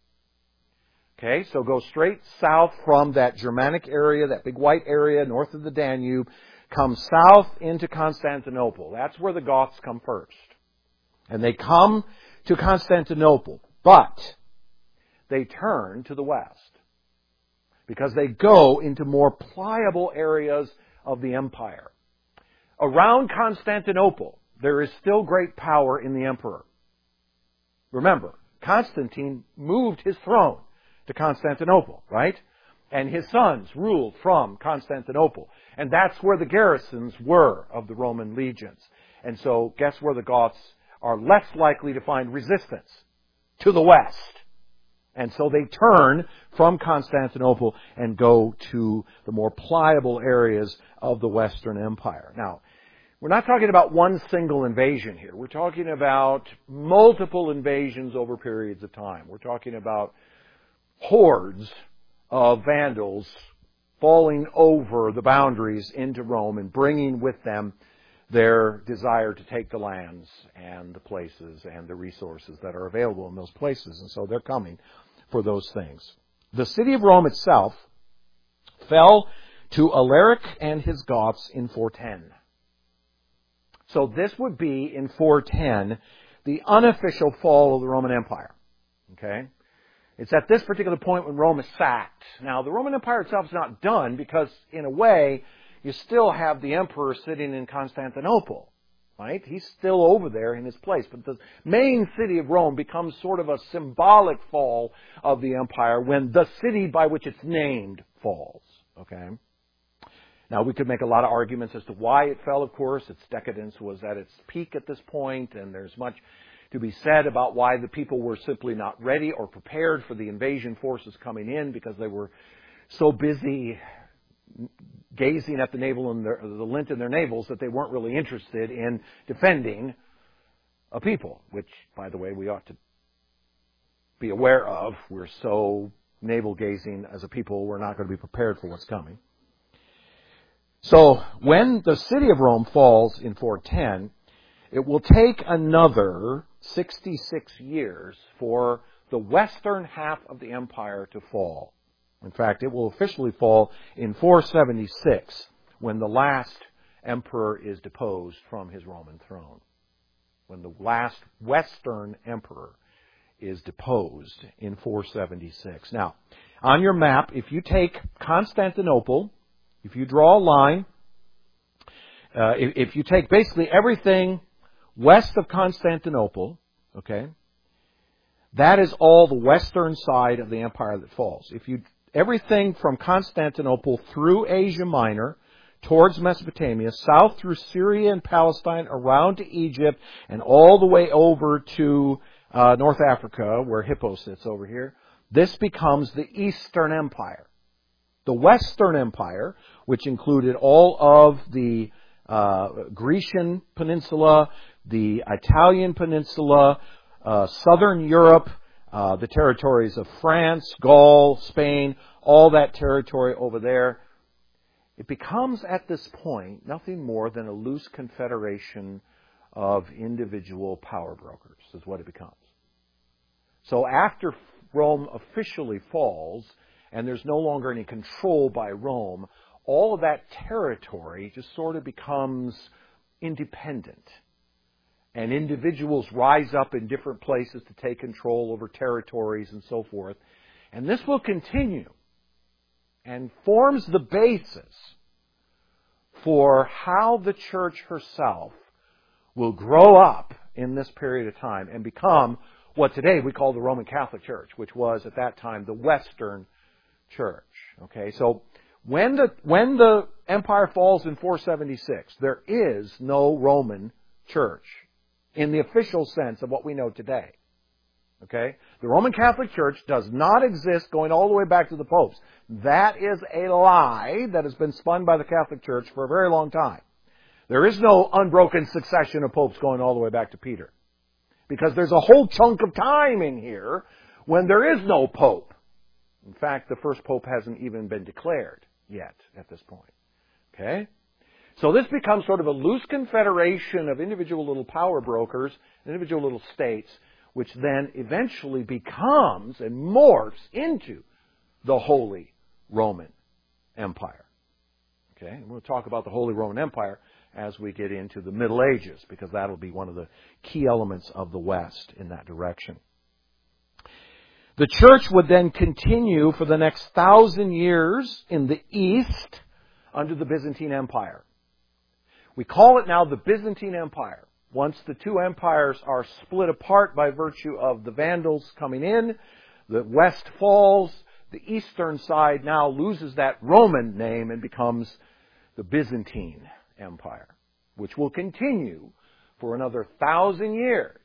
Okay, so go straight south from that Germanic area, that big white area north of the Danube, come south into Constantinople. That's where the Goths come first. And they come to Constantinople, but they turn to the west because they go into more pliable areas of the empire. Around Constantinople, there is still great power in the emperor. Remember, Constantine moved his throne to Constantinople, right? And his sons ruled from Constantinople. And that's where the garrisons were of the Roman legions. And so guess where the Goths are less likely to find resistance? To the west. And so they turn from Constantinople and go to the more pliable areas of the Western Empire. Now, we're not talking about one single invasion here. We're talking about multiple invasions over periods of time. We're talking about hordes of Vandals falling over the boundaries into Rome and bringing with them their desire to take the lands and the places and the resources that are available in those places. And so they're coming for those things. The city of Rome itself fell to Alaric and his Goths in four ten. So this would be, in four ten, the unofficial fall of the Roman Empire. Okay? It's at this particular point when Rome is sacked. Now, the Roman Empire itself is not done because, in a way, you still have the emperor sitting in Constantinople. right? He's still over there in his place. But the main city of Rome becomes sort of a symbolic fall of the empire when the city by which it's named falls, okay? Now, we could make a lot of arguments as to why it fell, of course. Its decadence was at its peak at this point, and there's much to be said about why the people were simply not ready or prepared for the invasion forces coming in because they were so busy gazing at the navel and their, the lint in their navels that they weren't really interested in defending a people, which, by the way, we ought to be aware of. We're so navel-gazing as a people, we're not going to be prepared for what's coming. So, when the city of Rome falls in four ten, it will take another sixty-six years for the western half of the empire to fall. In fact, it will officially fall in four seventy-six, when the last emperor is deposed from his Roman throne. When the last Western emperor is deposed in four seventy-six. Now, on your map, if you take Constantinople, if you draw a line, uh, if, if you take basically everything west of Constantinople, okay, that is all the western side of the empire that falls. If you everything from Constantinople through Asia Minor, towards Mesopotamia, south through Syria and Palestine, around to Egypt, and all the way over to uh, North Africa, where Hippo sits over here, this becomes the Eastern Empire. The Western Empire, which included all of the uh, Grecian Peninsula, the Italian Peninsula, uh, Southern Europe, uh, the territories of France, Gaul, Spain, all that territory over there, it becomes at this point nothing more than a loose confederation of individual power brokers, is what it becomes. So after Rome officially falls, and there's no longer any control by Rome, all of that territory just sort of becomes independent. And individuals rise up in different places to take control over territories and so forth. And this will continue and forms the basis for how the church herself will grow up in this period of time and become what today we call the Roman Catholic Church, which was at that time the Western Church. Okay, so when the when the empire falls in four seventy-six, there is no Roman Church in the official sense of what we know today. Okay? The Roman Catholic Church does not exist going all the way back to the popes. That is a lie that has been spun by the Catholic Church for a very long time. There is no unbroken succession of popes going all the way back to Peter. Because there's a whole chunk of time in here when there is no pope. In fact, the first pope hasn't even been declared yet at this point. Okay? So this becomes sort of a loose confederation of individual little power brokers, individual little states, which then eventually becomes and morphs into the Holy Roman Empire. Okay? And we'll talk about the Holy Roman Empire as we get into the Middle Ages, because that'll be one of the key elements of the West in that direction. The church would then continue for the next thousand years in the East under the Byzantine Empire. We call it now the Byzantine Empire. Once the two empires are split apart by virtue of the Vandals coming in, the West falls, the eastern side now loses that Roman name and becomes the Byzantine Empire, which will continue for another thousand years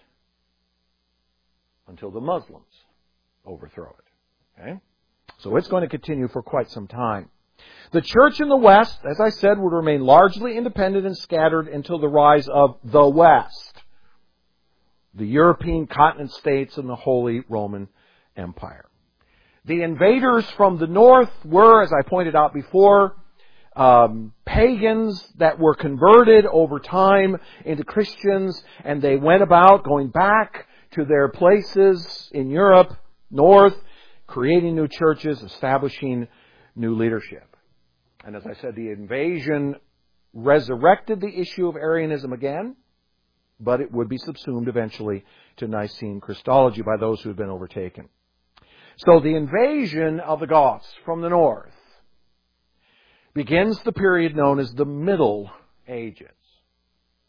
until the Muslims overthrow it. Okay? So it's going to continue for quite some time. The church in the West, as I said, would remain largely independent and scattered until the rise of the West, the European continent states and the Holy Roman Empire. The invaders from the north were, as I pointed out before, um, pagans that were converted over time into Christians, and they went about going back to their places in Europe, north, creating new churches, establishing new leadership. And as I said, the invasion resurrected the issue of Arianism again, but it would be subsumed eventually to Nicene Christology by those who had been overtaken. So the invasion of the Goths from the north begins the period known as the Middle Ages.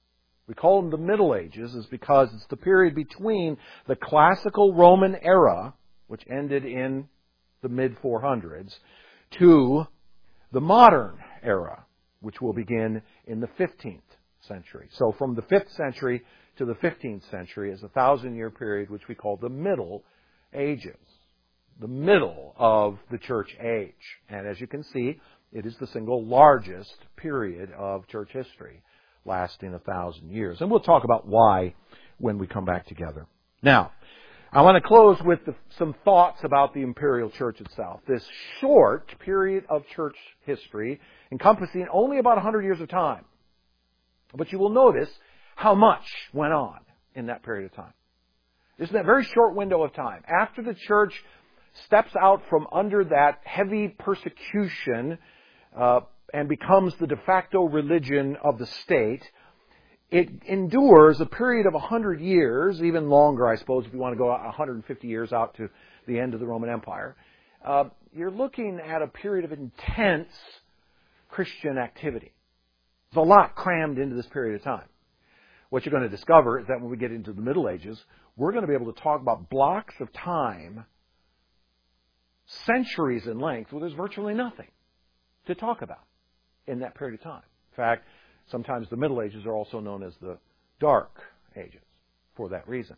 We call them the Middle Ages is because it's the period between the classical Roman era, which ended in the mid four hundreds, to the modern era, which will begin in the fifteenth century. So from the fifth century to the fifteenth century is a thousand-year period which we call the Middle Ages, the middle of the church age. And as you can see, it is the single largest period of church history, lasting a thousand years. And we'll talk about why when we come back together. Now, I want to close with the, some thoughts about the imperial church itself. This short period of church history, encompassing only about one hundred years of time. But you will notice how much went on in that period of time. This is a very short window of time. After the church steps out from under that heavy persecution uh, and becomes the de facto religion of the state, it endures a period of one hundred years, even longer, I suppose, if you want to go one hundred fifty years out to the end of the Roman Empire. Uh, you're looking at a period of intense Christian activity. There's a lot crammed into this period of time. What you're going to discover is that when we get into the Middle Ages, we're going to be able to talk about blocks of time, centuries in length, where there's virtually nothing to talk about in that period of time. In fact, sometimes the Middle Ages are also known as the Dark Ages for that reason.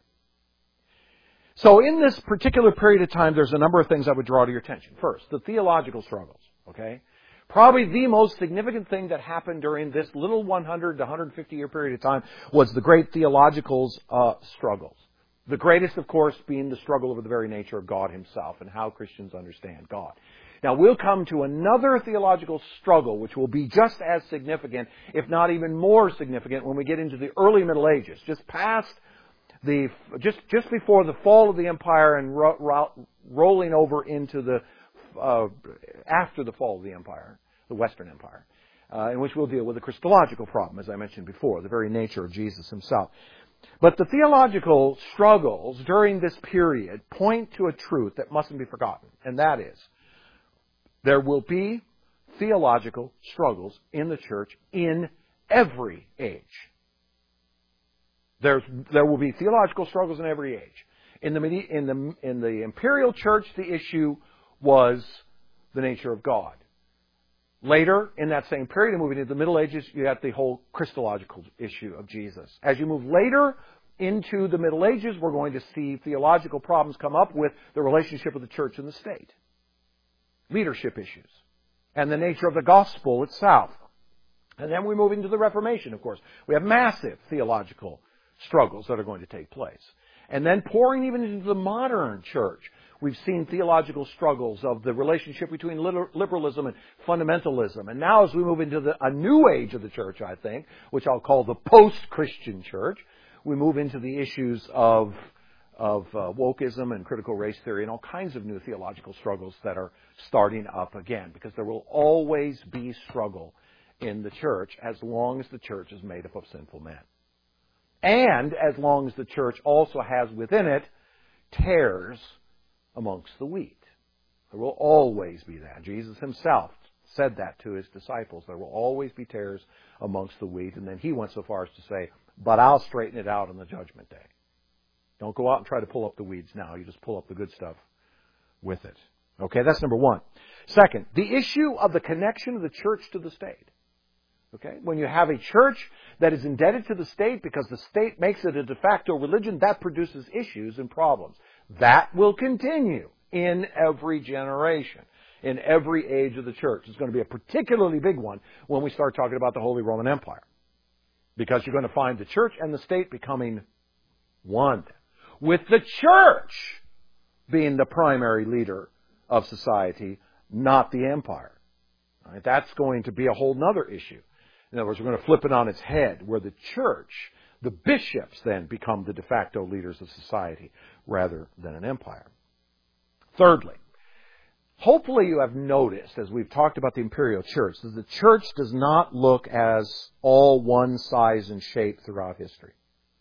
So in this particular period of time, there's a number of things I would draw to your attention. First, the theological struggles, okay? Probably the most significant thing that happened during this little one hundred to one hundred fifty year period of time was the great theological uh, struggles. The greatest, of course, being the struggle over the very nature of God Himself and how Christians understand God. Now, we'll come to another theological struggle, which will be just as significant, if not even more significant, when we get into the early Middle Ages, just past the, just just before the fall of the empire and ro- ro- rolling over into the uh, after the fall of the empire, the Western Empire, uh, in which we'll deal with the Christological problem, as I mentioned before, the very nature of Jesus Himself. But the theological struggles during this period point to a truth that mustn't be forgotten, and that is, there will be theological struggles in the church in every age. There's, there will be theological struggles in every age. In the, in the, in the imperial church, the issue was the nature of God. Later, in that same period, and moving into the Middle Ages, you got the whole Christological issue of Jesus. As you move later into the Middle Ages, we're going to see theological problems come up with the relationship of the church and the state, leadership issues, and the nature of the gospel itself. And then we move into the Reformation, of course. We have massive theological struggles that are going to take place. And then pouring even into the modern church, we've seen theological struggles of the relationship between liberalism and fundamentalism. And now as we move into the, a new age of the church, I think, which I'll call the post-Christian church, we move into the issues of, of uh, wokeism and critical race theory and all kinds of new theological struggles that are starting up again. Because there will always be struggle in the church as long as the church is made up of sinful men. And as long as the church also has within it tares amongst the wheat. There will always be that. Jesus Himself said that to His disciples. There will always be tares amongst the wheat. And then He went so far as to say, but I'll straighten it out on the judgment day. Don't go out and try to pull up the weeds now. You just pull up the good stuff with it. Okay, that's number one. Second, the issue of the connection of the church to the state. Okay, when you have a church that is indebted to the state because the state makes it a de facto religion, that produces issues and problems. That will continue in every generation, in every age of the church. It's going to be a particularly big one when we start talking about the Holy Roman Empire. Because you're going to find the church and the state becoming one, with the church being the primary leader of society, not the empire. All right, that's going to be a whole other issue. In other words, we're going to flip it on its head, where the church, the bishops then become the de facto leaders of society rather than an empire. Thirdly, hopefully you have noticed, as we've talked about the imperial church, that the church does not look as all one size and shape throughout history.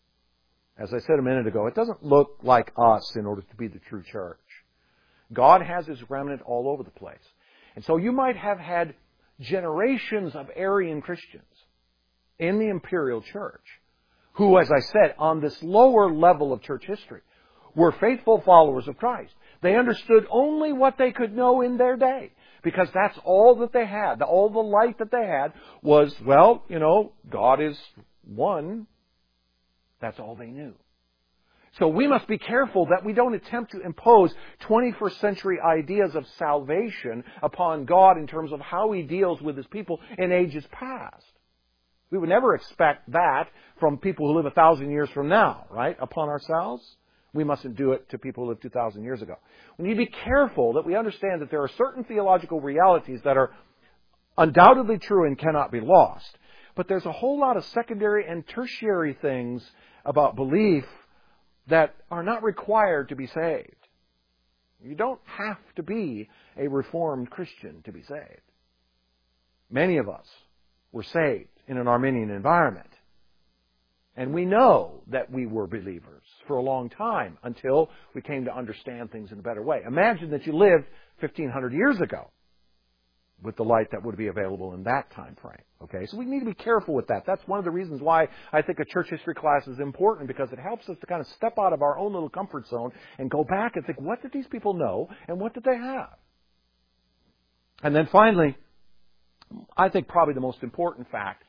As I said a minute ago, it doesn't look like us in order to be the true church. God has His remnant all over the place. And so you might have had generations of Arian Christians in the imperial church who, as I said, on this lower level of church history, were faithful followers of Christ. They understood only what they could know in their day, because that's all that they had. All the light that they had was, well, you know, God is one. That's all they knew. So we must be careful that we don't attempt to impose twenty-first century ideas of salvation upon God in terms of how He deals with His people in ages past. We would never expect that from people who live a thousand years from now, right, upon ourselves. We mustn't do it to people who lived two thousand years ago. We need to be careful that we understand that there are certain theological realities that are undoubtedly true and cannot be lost. But there's a whole lot of secondary and tertiary things about belief that are not required to be saved. You don't have to be a Reformed Christian to be saved. Many of us were saved in an Arminian environment. And we know that we were believers for a long time until we came to understand things in a better way. Imagine that you lived fifteen hundred years ago with the light that would be available in that time frame. Okay, so we need to be careful with that. That's one of the reasons why I think a church history class is important, because it helps us to kind of step out of our own little comfort zone and go back and think, what did these people know and what did they have? And then finally, I think probably the most important fact,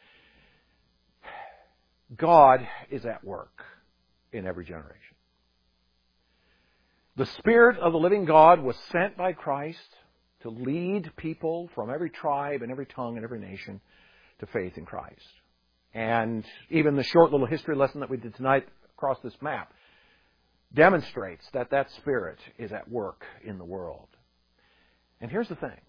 God is at work in every generation. The Spirit of the living God was sent by Christ to lead people from every tribe and every tongue and every nation to faith in Christ. And even the short little history lesson that we did tonight across this map demonstrates that that Spirit is at work in the world. And here's the thing.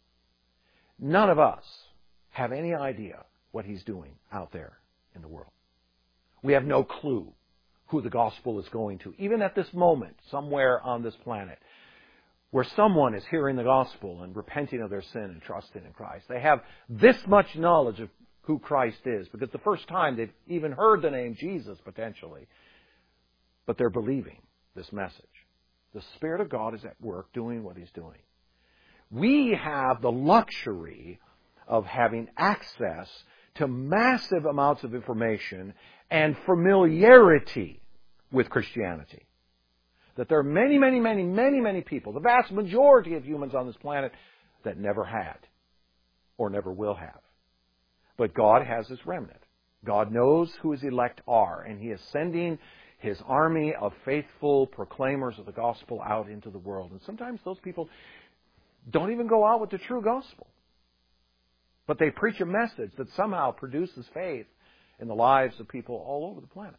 None of us have any idea what He's doing out there in the world. We have no clue who the gospel is going to, even at this moment, somewhere on this planet, where someone is hearing the gospel and repenting of their sin and trusting in Christ. They have this much knowledge of who Christ is, because the first time they've even heard the name Jesus, potentially, but they're believing this message. The Spirit of God is at work doing what He's doing. We have the luxury of having access to massive amounts of information and familiarity with Christianity. That there are many, many, many, many, many people, the vast majority of humans on this planet, that never had or never will have. But God has His remnant. God knows who His elect are, and He is sending His army of faithful proclaimers of the gospel out into the world. And sometimes those people don't even go out with the true gospel. But they preach a message that somehow produces faith in the lives of people all over the planet.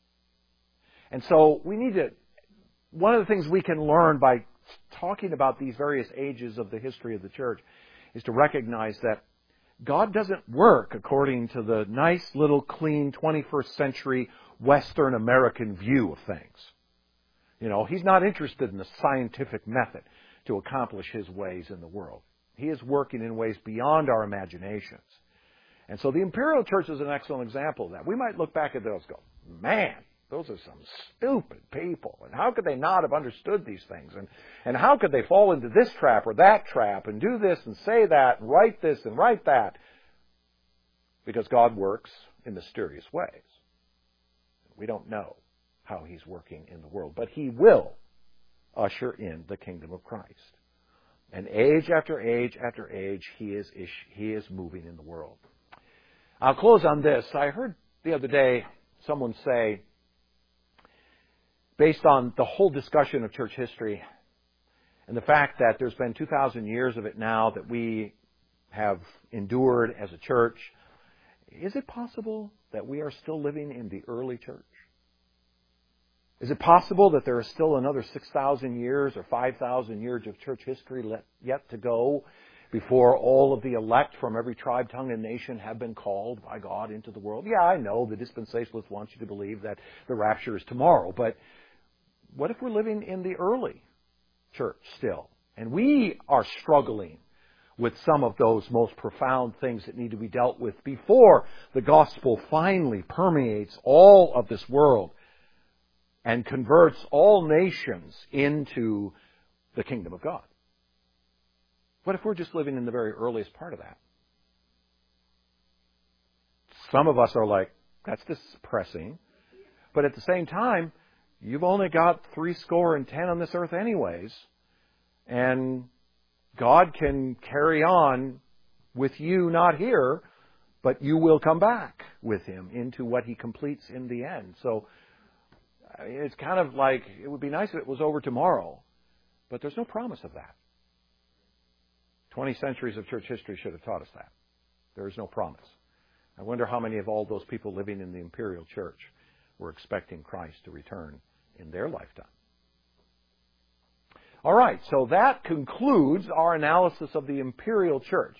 And so we need to, one of the things we can learn by talking about these various ages of the history of the church is to recognize that God doesn't work according to the nice little clean twenty-first century Western American view of things. You know, He's not interested in the scientific method to accomplish His ways in the world. He is working in ways beyond our imaginations. And so the Imperial Church is an excellent example of that. We might look back at those and go, man, those are some stupid people. And how could they not have understood these things? And, and how could they fall into this trap or that trap and do this and say that and write this and write that? Because God works in mysterious ways. We don't know how He's working in the world, but He will usher in the kingdom of Christ. And age after age after age, He is, He is moving in the world. I'll close on this. I heard the other day someone say, based on the whole discussion of church history and the fact that there's been two thousand years of it now that we have endured as a church, is it possible that we are still living in the early church? Is it possible that there is still another six thousand years or five thousand years of church history yet to go before all of the elect from every tribe, tongue, and nation have been called by God into the world? Yeah, I know the dispensationalists want you to believe that the rapture is tomorrow, but what if we're living in the early church still? And we are struggling with some of those most profound things that need to be dealt with before the gospel finally permeates all of this world and converts all nations into the kingdom of God. What if we're just living in the very earliest part of that? Some of us are like, that's depressing. But at the same time, you've only got three score and ten on this earth anyways. And God can carry on with you not here, but you will come back with Him into what He completes in the end. So it's kind of like, it would be nice if it was over tomorrow, but there's no promise of that. Twenty centuries of church history should have taught us that. There is no promise. I wonder how many of all those people living in the imperial church were expecting Christ to return in their lifetime. All right, so that concludes our analysis of the imperial church.